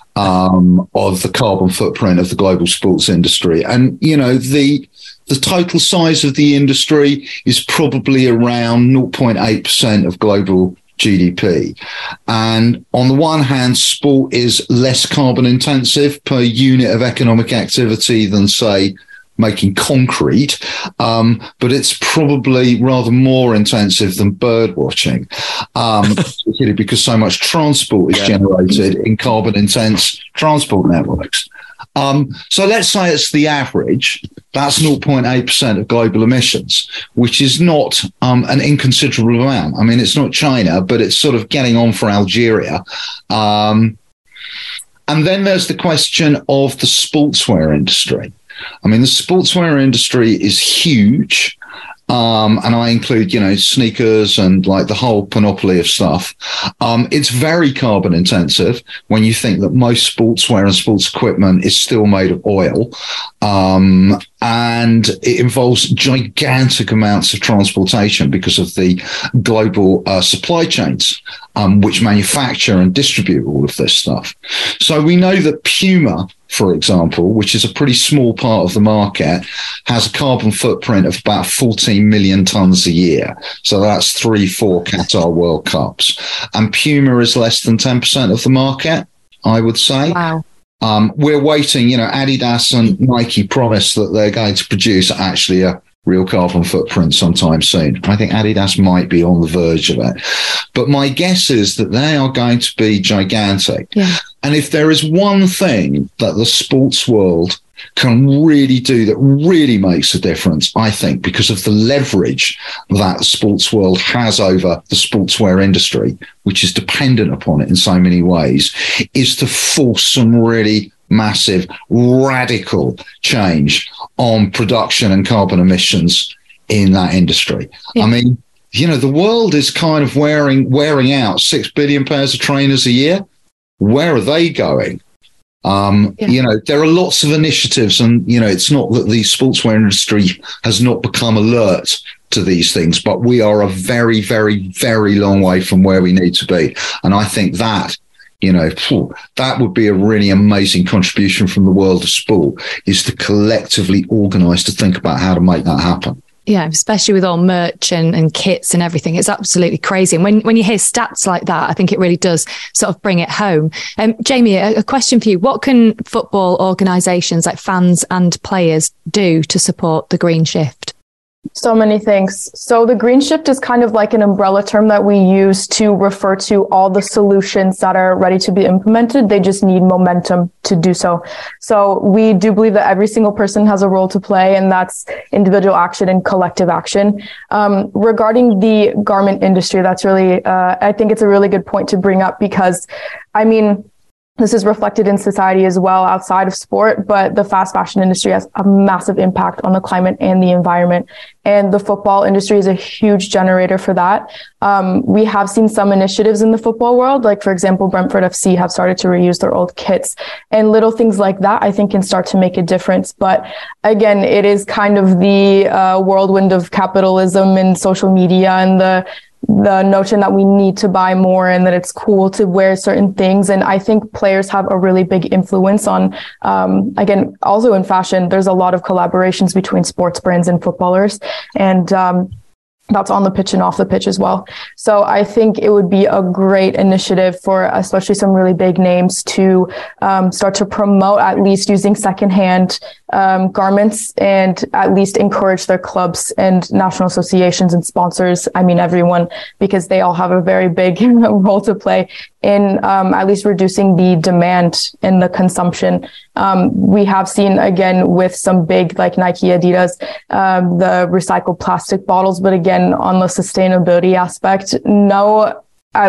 um, of the carbon footprint of the global sports industry. And, you know, the the total size of the industry is probably around zero point eight percent of global G D P. And on the one hand, sport is less carbon intensive per unit of economic activity than, say, making concrete, um, but it's probably rather more intensive than bird watching, um, particularly because so much transport is yeah. generated in carbon intense transport networks. Um, so let's say it's the average. That's zero point eight percent of global emissions, which is not um, an inconsiderable amount. I mean, it's not China, but it's sort of getting on for Algeria. Um, and then there's the question of the sportswear industry. I mean, the sportswear industry is huge, um, and I include, you know, sneakers and like the whole panoply of stuff. Um, it's very carbon intensive when you think that most sportswear and sports equipment is still made of oil, um, and it involves gigantic amounts of transportation because of the global uh, supply chains, um, which manufacture and distribute all of this stuff. So we know that Puma, for example, which is a pretty small part of the market, has a carbon footprint of about fourteen million tons a year. So that's three, four Qatar World Cups. And Puma is less than ten percent of the market, I would say. Wow. Um, we're waiting, you know, Adidas and Nike promise that they're going to produce actually a real carbon footprint sometime soon. I think Adidas might be on the verge of it. But my guess is that they are going to be gigantic. Yeah. And if there is one thing that the sports world can really do that really makes a difference, I think, because of the leverage that the sports world has over the sportswear industry, which is dependent upon it in so many ways, is to force some really massive, radical change on production and carbon emissions in that industry. Yeah. I mean, you know, the world is kind of wearing wearing out six billion pairs of trainers a year. Where are they going? Um, yeah. You know, there are lots of initiatives, and, you know, it's not that the sportswear industry has not become alert to these things, but we are a very, very, very long way from where we need to be. And I think that, you know, that would be a really amazing contribution from the world of sport, is to collectively organise to think about how to make that happen. Yeah, especially with all merch and, and kits and everything. It's absolutely crazy. And when, when you hear stats like that, I think it really does sort of bring it home. Um, Jamie, a, a question for you. What can football organisations like fans and players do to support the green shift? So many things. So the green shift is kind of like an umbrella term that we use to refer to all the solutions that are ready to be implemented. They just need momentum to do so. So we do believe that every single person has a role to play, and that's individual action and collective action. Um, regarding the garment industry, that's really, uh, I think it's a really good point to bring up, because, I mean, this is reflected in society as well outside of sport, but the fast fashion industry has a massive impact on the climate and the environment. And the football industry is a huge generator for that. Um, we have seen some initiatives in the football world, like, for example, Brentford F C have started to reuse their old kits, and little things like that, I think, can start to make a difference. But again, it is kind of the uh, whirlwind of capitalism and social media, and the the notion that we need to buy more and that it's cool to wear certain things. And I think players have a really big influence on, um, again, also in fashion, there's a lot of collaborations between sports brands and footballers. And, um, that's on the pitch and off the pitch as well. So I think it would be a great initiative for especially some really big names to um, start to promote at least using secondhand um, garments, and at least encourage their clubs and national associations and sponsors. I mean, everyone, because they all have a very big role to play in um, at least reducing the demand and the consumption. Um, we have seen, again, with some big like Nike, Adidas, um, the recycled plastic bottles. But again, on the sustainability aspect, no, I,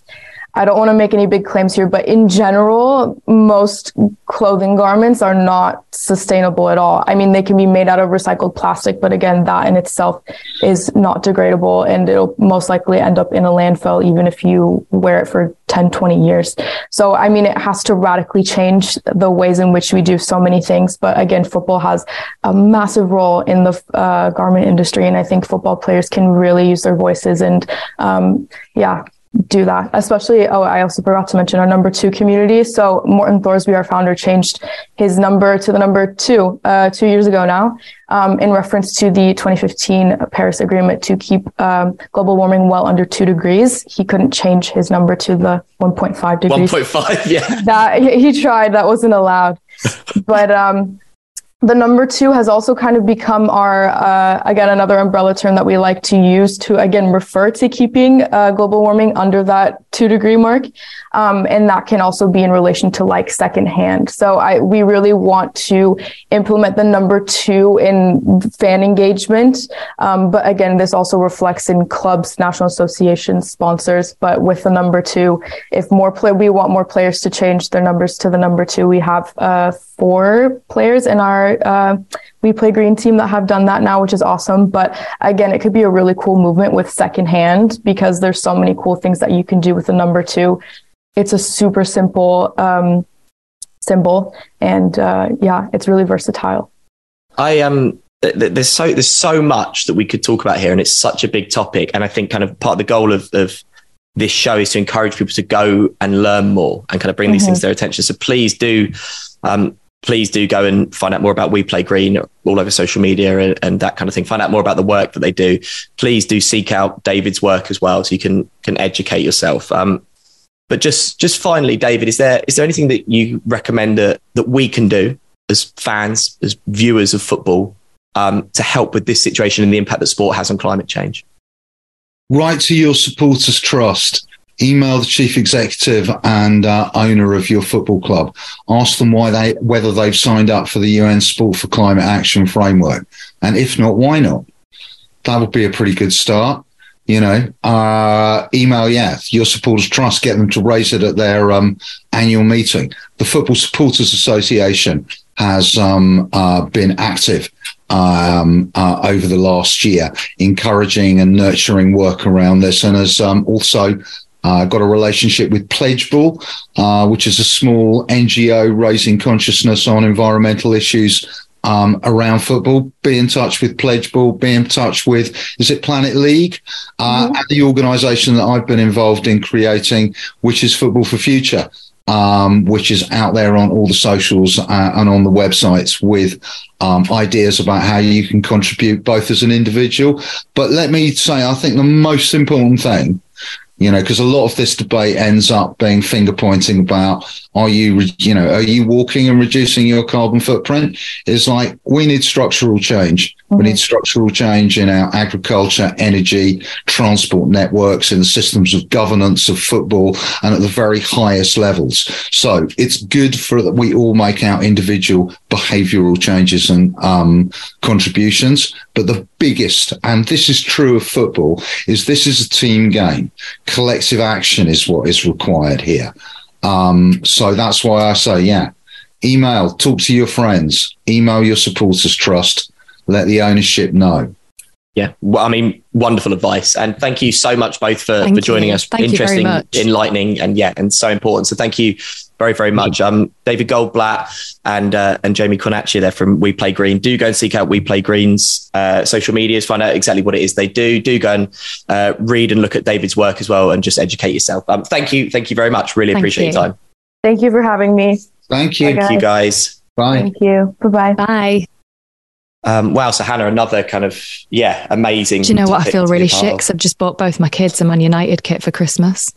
I don't want to make any big claims here, but in general, most clothing garments are not sustainable at all. I mean, they can be made out of recycled plastic, but again, that in itself is not degradable, and it'll most likely end up in a landfill, even if you wear it for ten, twenty years. So, I mean, it has to radically change the ways in which we do so many things. But again, football has a massive role in the uh, garment industry, and I think football players can really use their voices and, um, yeah, do that. Especially, oh, I also forgot to mention our number two community. So Morten Thorsby, our founder, changed his number to the number two uh, two years ago now, um, in reference to the twenty fifteen Paris Agreement to keep um, global warming well under two degrees. He couldn't change his number to the one point five degrees. one point five, yeah. That he tried. That wasn't allowed. But um, the number two has also kind of become our, uh, again, another umbrella term that we like to use to, again, refer to keeping uh, global warming under that two degree mark. Um, and that can also be in relation to like secondhand. So I, we really want to implement the number two in fan engagement. Um, but again, this also reflects in clubs, national associations, sponsors. But with the number two, if more play, we want more players to change their numbers to the number two. We have uh, four players in our uh, We Play Green team that have done that now, which is awesome. But again, it could be a really cool movement with secondhand, because there's so many cool things that you can do with the number two. It's a super simple um, symbol, and uh, yeah, it's really versatile. I um, th- th- there's so there's so much that we could talk about here, and it's such a big topic. And I think kind of part of the goal of, of this show is to encourage people to go and learn more and kind of bring mm-hmm. these things to their attention. So please do, um, please do go and find out more about We Play Green all over social media and, and that kind of thing. Find out more about the work that they do. Please do seek out David's work as well, so you can can educate yourself. Um, But just just finally, David, is there is there anything that you recommend that, that we can do as fans, as viewers of football, um, to help with this situation and the impact that sport has on climate change? Write to your supporters' trust. Email the chief executive and uh, owner of your football club. Ask them why they whether they've signed up for the U N Sport for Climate Action Framework, and if not, why not? That would be a pretty good start. You know, uh, email, yeah, your supporters trust, get them to raise it at their um, annual meeting. The Football Supporters Association has um, uh, been active um, uh, over the last year, encouraging and nurturing work around this, and has um, also uh, got a relationship with Pledgeable, uh, which is a small N G O raising consciousness on environmental issues Um, around football. Be in touch with Pledgeable, be in touch with, is it Planet League? Uh, mm-hmm. And the organisation that I've been involved in creating, which is Football for Future, um, which is out there on all the socials uh, and on the websites with um, ideas about how you can contribute both as an individual. But let me say, I think the most important thing, you know, because a lot of this debate ends up being finger pointing about, are you, you know, are you walking and reducing your carbon footprint? It's like, we need structural change. Mm-hmm. We need structural change in our agriculture, energy, transport networks, in the systems of governance of football, and at the very highest levels. So it's good for that we all make our individual behavioural changes and um, contributions. But the biggest, and this is true of football, is this is a team game. Collective action is what is required here. Um, so that's why I say, yeah, email, talk to your friends, email your supporters trust, let the ownership know. Yeah, well, I mean, wonderful advice. And thank you so much both for, for joining you. us. Thank Interesting, you enlightening, and yeah, and so important. So thank you very, very much. Um, David Goldblatt and uh, and Jamie Cornacchia there from We Play Green. Do go and seek out We Play Green's uh, social medias, find out exactly what it is they do. Do go and uh, read and look at David's work as well, and just educate yourself. Um, thank you. Thank you very much. Really Thank appreciate you. your time. Thank you for having me. Thank you. Bye, Thank you, guys. Bye. Thank you. Bye-bye. Bye. Um, wow, so Hannah, another kind of, yeah, amazing. Do you know what? I topic feel to be really part shit of. because I've just bought both my kids a Man United kit for Christmas.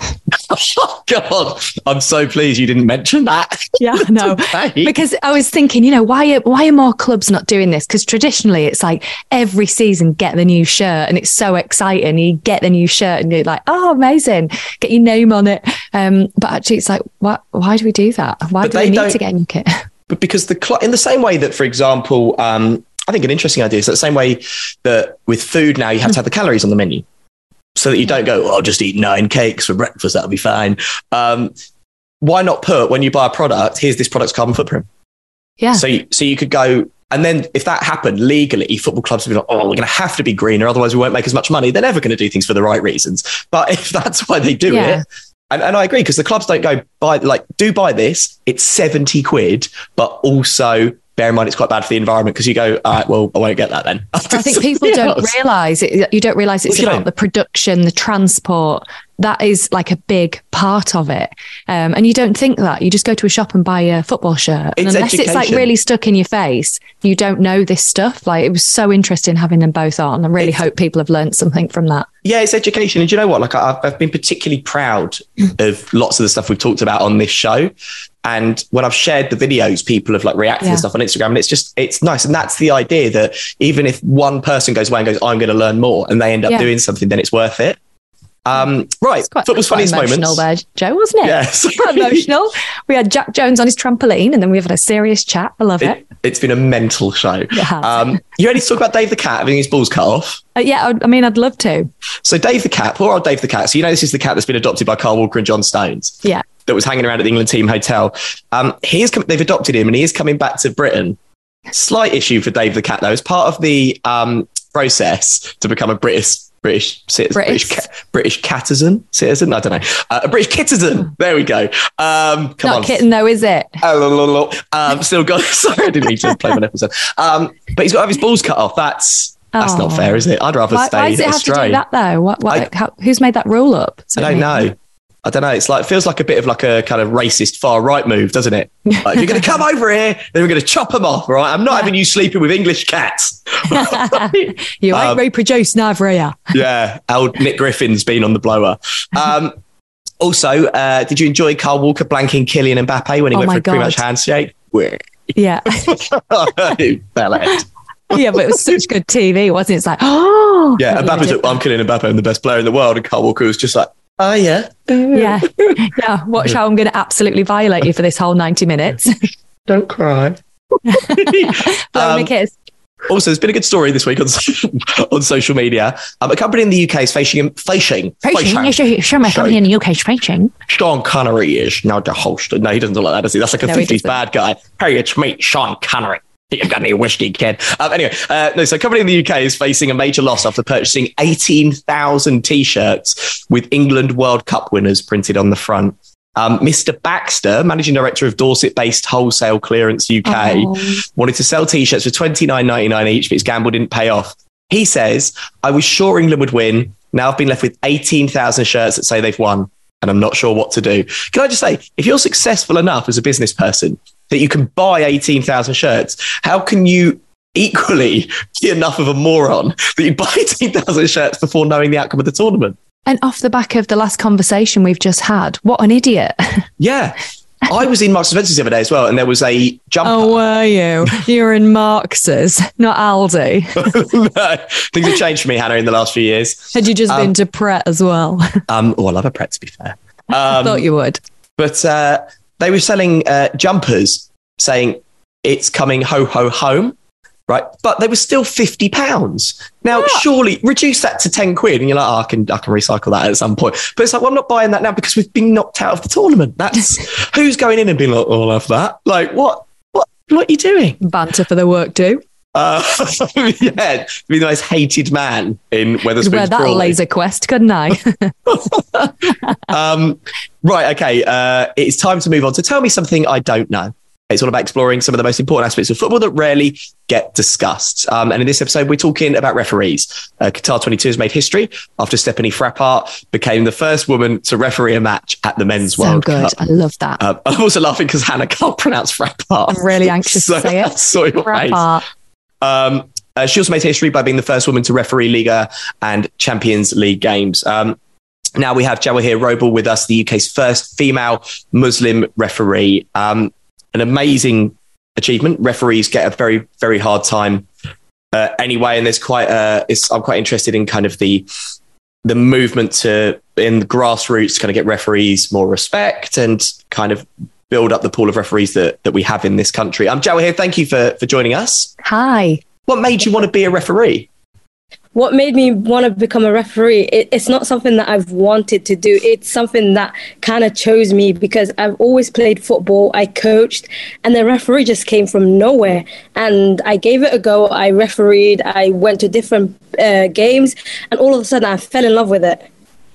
Oh, God, I'm so pleased you didn't mention that. Yeah, no, Today. because I was thinking, you know, why are, why are more clubs not doing this? Because traditionally it's like every season get the new shirt and it's so exciting. You get the new shirt and you're like, oh, amazing, get your name on it. Um, but actually it's like, what? Why do we do that? Why But do they we need don't- to get a new kit? But because the cl- in the same way that, for example, um, I think an interesting idea is that same way that with food now you have to have the calories on the menu, so that you don't go, oh, I'll just eat nine cakes for breakfast, that'll be fine. Um, why not put, when you buy a product, here's this product's carbon footprint. Yeah. So you, so you could go, and then if that happened legally, football clubs would be like, oh, we're going to have to be greener, otherwise we won't make as much money. They're never going to do things for the right reasons. But if that's why they do Yeah. it, and, and I agree, because the clubs don't go buy, like, do buy this, it's seventy quid, but also bear in mind it's quite bad for the environment, because you go, all right, well, I won't get that then. I think people don't realise it. You don't realise it's Well, you about don't. the production, the transport. That is like a big part of it. Um, and you don't think that. You just go to a shop and buy a football shirt. And It's unless it's like education. really stuck in your face, you don't know this stuff. Like, it was so interesting having them both on. I really It's- hope people have learned something from that. Yeah, it's education. And do you know what? Like, I've, I've been particularly proud of lots of the stuff we've talked about on this show. And when I've shared the videos, people have like reacted Yeah. to stuff on Instagram, and it's just, it's nice. And that's the idea, that even if one person goes away and goes, I'm going to learn more, and they end up Yeah. doing something, then it's worth it. Um, right. It's quite, Football's quite funniest emotional moments. there, Joe, wasn't it? Yeah, Quite sorry. emotional. We had Jack Jones on his trampoline, and then we've had a serious chat. I love it. It, it's been a mental show. It has. Um, you ready to talk about Dave the Cat having his balls cut off? Uh, yeah, I, I mean, I'd love to. So Dave the Cat, poor old Dave the Cat. So you know this is the cat that's been adopted by Carl Walker and John Stones. Yeah. That was hanging around at the England team hotel. Um, he is com- they've adopted him, and he is coming back to Britain. Slight issue for Dave the Cat, though, as part of the um, process to become a British British citizen, British. British, ca- British catizen, citizen. I don't know, uh, a British citizen. There we go. Um, come Not on, kitten, though, is it? Oh, lo, lo, lo. Um, still got. Sorry, I didn't mean to play my nipples. Um, but he's got to have his balls cut off. That's that's not Oh. fair, is it? I'd rather Why, stay why does it have astray. to do that though? What? what I- how, who's made that rule up? I don't know. I don't know. It's like, it feels like a bit of like a kind of racist far right move, doesn't it? Like, if you're going to come over here, then we're going to chop them off. All right. I'm not having you sleeping with English cats. You ain't Um, reproduced, neither are you. Yeah. Old Nick Griffin's been on the blower. Um, also, uh, did you enjoy Carl Walker blanking Kylian Mbappe when he Oh went my for a pretty God. much handshake? Yeah. Bellend. Yeah, but it was such good T V, wasn't it? It's like, oh. Yeah. Like, Mbappe's you like, I'm Kylian Mbappe. I'm the best player in the world. And Carl Walker was just like, oh, yeah. did- Yeah. Yeah. Watch how I'm going to absolutely violate you for this whole ninety minutes. Don't cry. Blow me Um, a kiss. Also, there's been a good story this week on social, on social media. Um, a company in the U K is facing facing facing. Sure, my company in the U K is facing. Sean Connery is now the host. No, he doesn't look like that, does he? That's like a no, fifties bad guy. Hey, it's me, Sean Connery. You've got any whiskey, kid? Um, anyway, uh, no. So, a company in the U K is facing a major loss after purchasing eighteen thousand T-shirts with England World Cup winners printed on the front. Um, Mister Baxter, managing director of Dorset-based Wholesale Clearance U K, oh. wanted to sell T-shirts for twenty-nine ninety-nine each, but his gamble didn't pay off. He says, "I was sure England would win. Now I've been left with eighteen thousand shirts that say they've won, and I'm not sure what to do." Can I just say, if you're successful enough as a business person that you can buy eighteen thousand shirts, how can you equally be enough of a moron that you buy eighteen thousand shirts before knowing the outcome of the tournament? And off the back of the last conversation we've just had, what an idiot. Yeah. I was in Marks and Spencer's the other day as well, and there was a jumper. Oh, were you? You were in Marks's, not Aldi. No, things have changed for me, Hannah, in the last few years. Had you just um, been to Pret as well? um, oh, I love a Pret, to be fair. Um, I thought you would. But uh, they were selling uh, jumpers saying it's coming ho, ho, home. Right, but they were still fifty pounds. Now, yeah. surely reduce that to ten quid, and you're like, oh, I can, I can recycle that at some point. But it's like, well, I'm not buying that now because we've been knocked out of the tournament. That's who's going in and being like, oh, I'll have that. Like, what, what, what are you doing? Banter for the work too. Uh, yeah, be the most hated man in Wetherspoons. Wear that Crawley. Laser Quest, couldn't I? um, right, okay. Uh, it's time to move on. So tell me something I don't know. It's all about exploring some of the most important aspects of football that rarely get discussed. Um, and in this episode, we're talking about referees. Uh, Qatar twenty-two has made history after Stephanie Frappart became the first woman to referee a match at the Men's so World good. Cup. I love that. Um, I'm also laughing because Hannah can't pronounce Frappart. I'm really anxious so, to say it. Saw your Frappart. Um, uh, she also made history by being the first woman to referee Liga and Champions League games. Um, now we have Jawahir Roble with us, the U K's first female Muslim referee. Um, An amazing achievement. Referees get a very, very hard time uh, anyway, and there's quite. A, it's, I'm quite interested in kind of the the movement to in the grassroots to kind of get referees more respect and kind of build up the pool of referees that that we have in this country. I'm Jawahir. Thank you for for joining us. Hi. What made you want to be a referee? What made me want to become a referee, it, it's not something that I've wanted to do. It's something that kind of chose me because I've always played football. I coached and the referee just came from nowhere. And I gave it a go. I refereed. I went to different uh, games and all of a sudden I fell in love with it.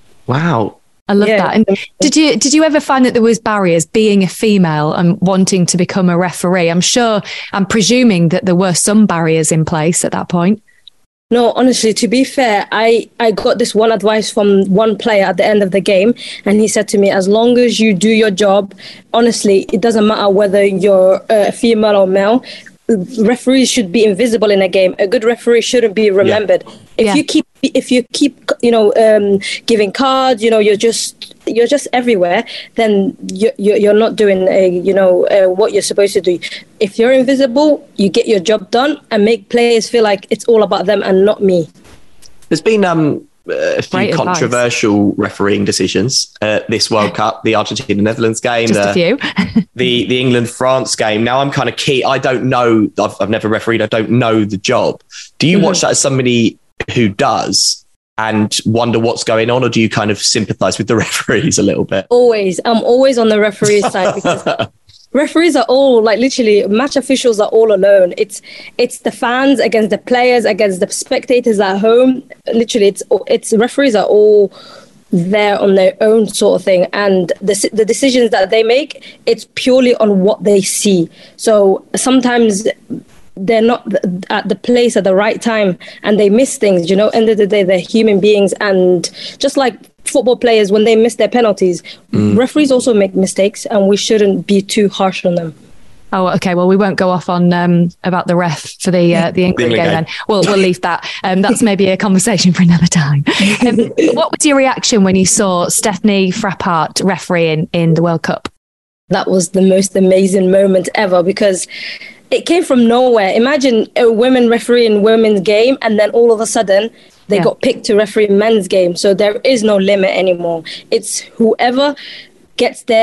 Wow. I love yeah. that. And did you did you ever find that there was barriers being a female and wanting to become a referee? I'm sure, I'm presuming that there were some barriers in place at that point. No, honestly, to be fair, I, I got this one advice from one player at the end of the game. And he said to me, as long as you do your job, honestly, it doesn't matter whether you're a female or male. Referees should be invisible in a game. A good referee shouldn't be remembered. Yeah. If yeah. you keep, if you keep, you know, um, giving cards, you know, you're just, you're just everywhere. Then you, you're not doing, a, you know, uh, what you're supposed to do. If you're invisible, you get your job done and make players feel like it's all about them and not me. There's been um. a few Great controversial advice. refereeing decisions uh, this World Cup, the Argentina-Netherlands game, Just the, a few. the the England-France game. Now I'm kind of key. I don't know. I've, I've never refereed. I don't know the job. Do you mm-hmm. watch that as somebody who does and wonder what's going on, or do you kind of sympathise with the referees a little bit? Always. I'm always on the referee side because referees are all like literally match officials are all alone. It's it's the fans against the players against the spectators at home. Literally, it's it's referees are all there on their own sort of thing, and the the decisions that they make, it's purely on what they see. So sometimes they're not at the place at the right time and they miss things. You know, end of the day, they're human beings, and just like football players, when they miss their penalties, mm. referees also make mistakes and we shouldn't be too harsh on them. Oh, okay. Well, we won't go off on um, about the ref for the uh, the England game then. We'll, we'll leave that. Um, that's maybe a conversation for another time. Um, what was your reaction when you saw Stephanie Frappart refereeing in the World Cup? That was the most amazing moment ever because it came from nowhere. Imagine a women refereeing women's game and then all of a sudden they yeah. got picked to referee men's game. So there is no limit anymore. It's whoever gets there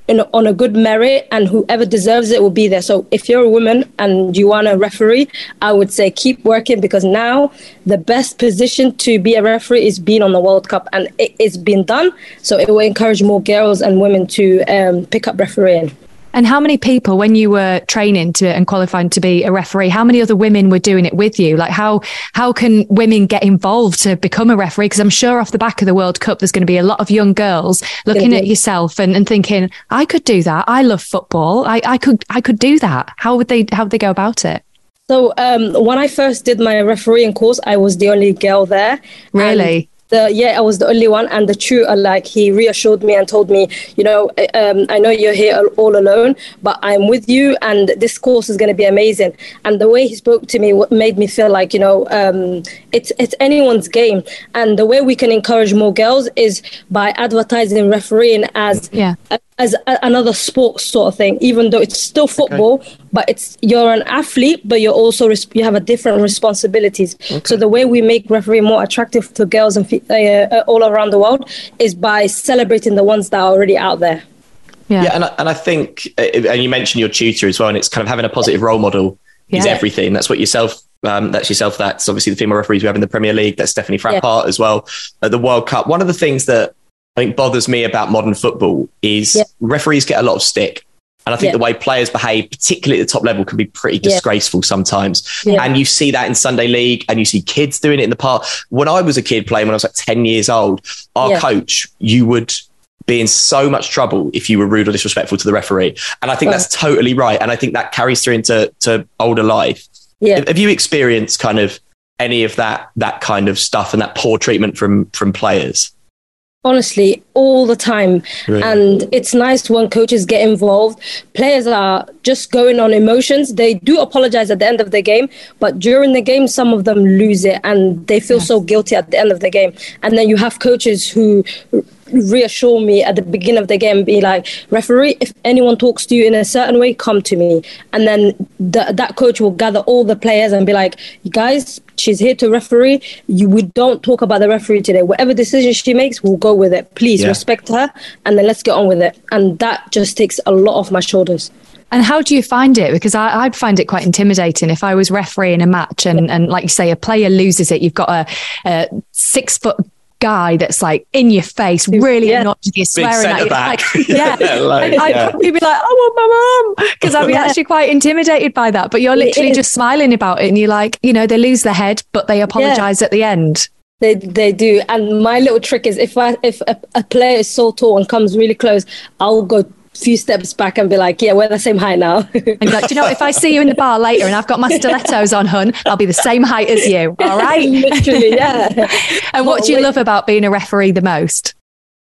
in, on a good merit, and whoever deserves it will be there. So if you're a woman and you want a referee, I would say keep working, because now the best position to be a referee is being on the World Cup, and it, it's been done. So it will encourage more girls and women to um, pick up refereeing. And how many people, when you were training to and qualifying to be a referee, how many other women were doing it with you? Like how how can women get involved to become a referee? Because I'm sure off the back of the World Cup, there's going to be a lot of young girls looking at yourself and, and thinking, I could do that. I love football. I, I could I could do that. How would they how would they go about it? So um, when I first did my refereeing course, I was the only girl there. Really? The, yeah, I was the only one, and the tutor, like, he reassured me and told me, you know, um, I know you're here all alone, but I'm with you, and this course is going to be amazing. And the way he spoke to me made me feel like, you know, um, it's it's anyone's game. And the way we can encourage more girls is by advertising refereeing as yeah. a, as a, another sport sort of thing, even though it's still football, okay. but it's you're an athlete, but you're also you have a different responsibilities. Okay. So the way we make refereeing more attractive to girls and uh, all around the world is by celebrating the ones that are already out there. Yeah, yeah and I, and I think, and you mentioned your tutor as well, and it's kind of having a positive role model yeah. is everything. That's what yourself. Um, that's yourself. That's obviously the female referees we have in the Premier League. That's Stephanie Frappart yeah. as well at the World Cup. One of the things that I think bothers me about modern football is yeah. referees get a lot of stick. And I think yeah. the way players behave, particularly at the top level, can be pretty disgraceful yeah. sometimes. Yeah. And you see that in Sunday League, and you see kids doing it in the park. When I was a kid playing, when I was like ten years old, our yeah. coach, you would be in so much trouble if you were rude or disrespectful to the referee. And I think oh. that's totally right. And I think that carries through into to older life. Yeah. Have you experienced kind of any of that that kind of stuff and that poor treatment from from players? Honestly, all the time. Really? And it's nice when coaches get involved. Players are just going on emotions. They do apologize at the end of the game, but during the game, some of them lose it and they feel yeah. so guilty at the end of the game. And then you have coaches who reassure me at the beginning of the game, be like, referee, if anyone talks to you in a certain way, come to me. And then the, that coach will gather all the players and be like, you guys, she's here to referee. You, we don't talk about the referee today. Whatever decision she makes, we'll go with it. Please yeah. respect her, and then let's get on with it. And that just takes a lot off my shoulders. And how do you find it? Because I, I'd find it quite intimidating if I was refereeing a match and, and like you say, a player loses it. You've got a, a six foot guy that's like in your face, really yeah. annoyed with you, swearing at you. Like, yeah, like, I'd yeah. probably be like, I want my mum, because I'd be yeah. actually quite intimidated by that. But you're literally just smiling about it, and you're like, you know, they lose their head, but they apologise yeah. at the end. They they do. And my little trick is if I if a, a player is so tall and comes really close, I'll go few steps back and be like, yeah, we're the same height now. And like, do you know, if I see you in the bar later and I've got my stilettos on, hun, I'll be the same height as you. All right. Literally, yeah. And what do you love about being a referee the most?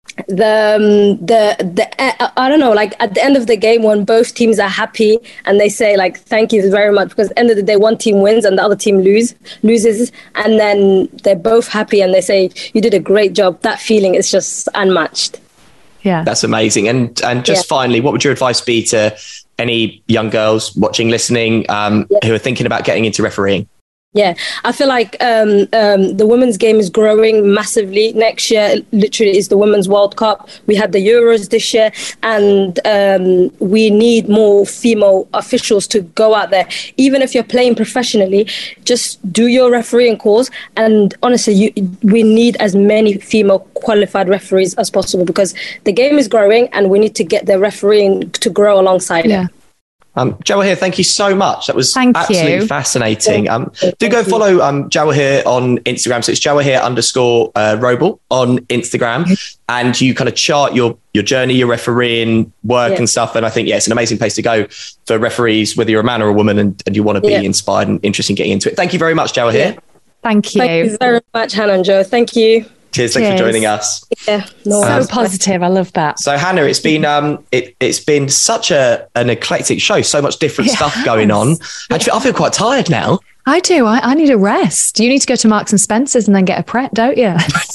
The um, the the uh, I don't know, like at the end of the game when both teams are happy and they say like thank you very much, because at the end of the day one team wins and the other team lose loses and then they're both happy and they say you did a great job. That feeling is just unmatched. Yeah, that's amazing. And and just yeah. finally, what would your advice be to any young girls watching, listening, um, yeah. who are thinking about getting into refereeing? Yeah, I feel like um, um, the women's game is growing massively. Next year, literally, is the Women's World Cup. We had the Euros this year, and um, we need more female officials to go out there. Even if you're playing professionally, just do your refereeing course. And honestly, you, we need as many female qualified referees as possible, because the game is growing and we need to get the refereeing to grow alongside yeah. it. Um, Jawahir, thank you so much. That was thank absolutely you. fascinating. Um, do go follow um, Jawahir on Instagram. So it's Jawahir underscore uh, Roble on Instagram. And you kind of chart your your journey, your refereeing work yeah. and stuff. And I think, yeah, it's an amazing place to go for referees, whether you're a man or a woman and, and you want to be yeah. inspired and interested in getting into it. Thank you very much, Jawahir. Yeah. Thank you. Thank you very much, Hannah and Joe. Thank you. Cheers, thanks Cheers. for joining us. Yeah, no, so um, positive. I love that. So Hannah, it's been um, it it's been such a an eclectic show. So much different it stuff has. going on. Actually, I feel quite tired now. I do. I, I need a rest. You need to go to Marks and Spencer's and then get a Pret, don't you?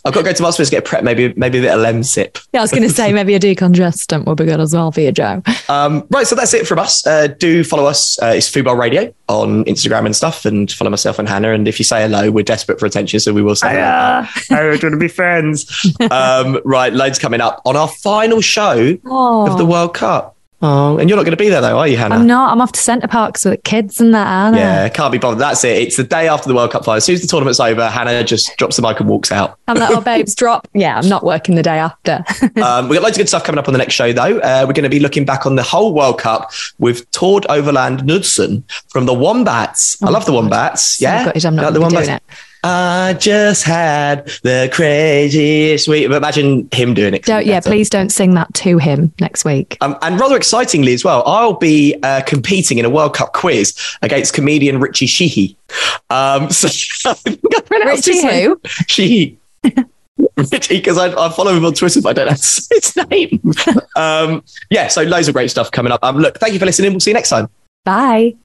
I've got to go to Marks and Spencer to get prep, maybe maybe a bit of Lemsip. Yeah, I was going to say maybe a decongestant would be good as well for you, Joe. Um, right, so that's it from us. Uh, do follow us. Uh, it's Football Radio on Instagram and stuff, and follow myself and Hannah. And if you say hello, we're desperate for attention, so we will say hello. I want to be friends. um, right, loads coming up on our final show oh. of the World Cup. Oh, and you're not going to be there though, are you, Hannah? I'm not. I'm off to Centre Parks with the kids and that, aren't I? Yeah, can't be bothered. That's it. It's the day after the World Cup final. As soon as the tournament's over, Hannah just drops the mic and walks out. I'm like, oh, babes, drop. Yeah, I'm not working the day after. um, we've got loads of good stuff coming up on the next show, though. Uh, we're going to be looking back on the whole World Cup with Tord Overland Knudsen from the Wombats. Oh, I love the Wombats. Yeah, Gutted, I'm not like the Wombats. Doing it. I just had the craziest week. But imagine him doing it. Don't, yeah, please don't sing that to him next week. Um, and rather excitingly as well, I'll be uh, competing in a World Cup quiz against comedian Richie Sheehy. Um, so Richie who? Sheehy. Richie, because I, I follow him on Twitter, but I don't know his name. um, yeah, so loads of great stuff coming up. Um, look, thank you for listening. We'll see you next time. Bye.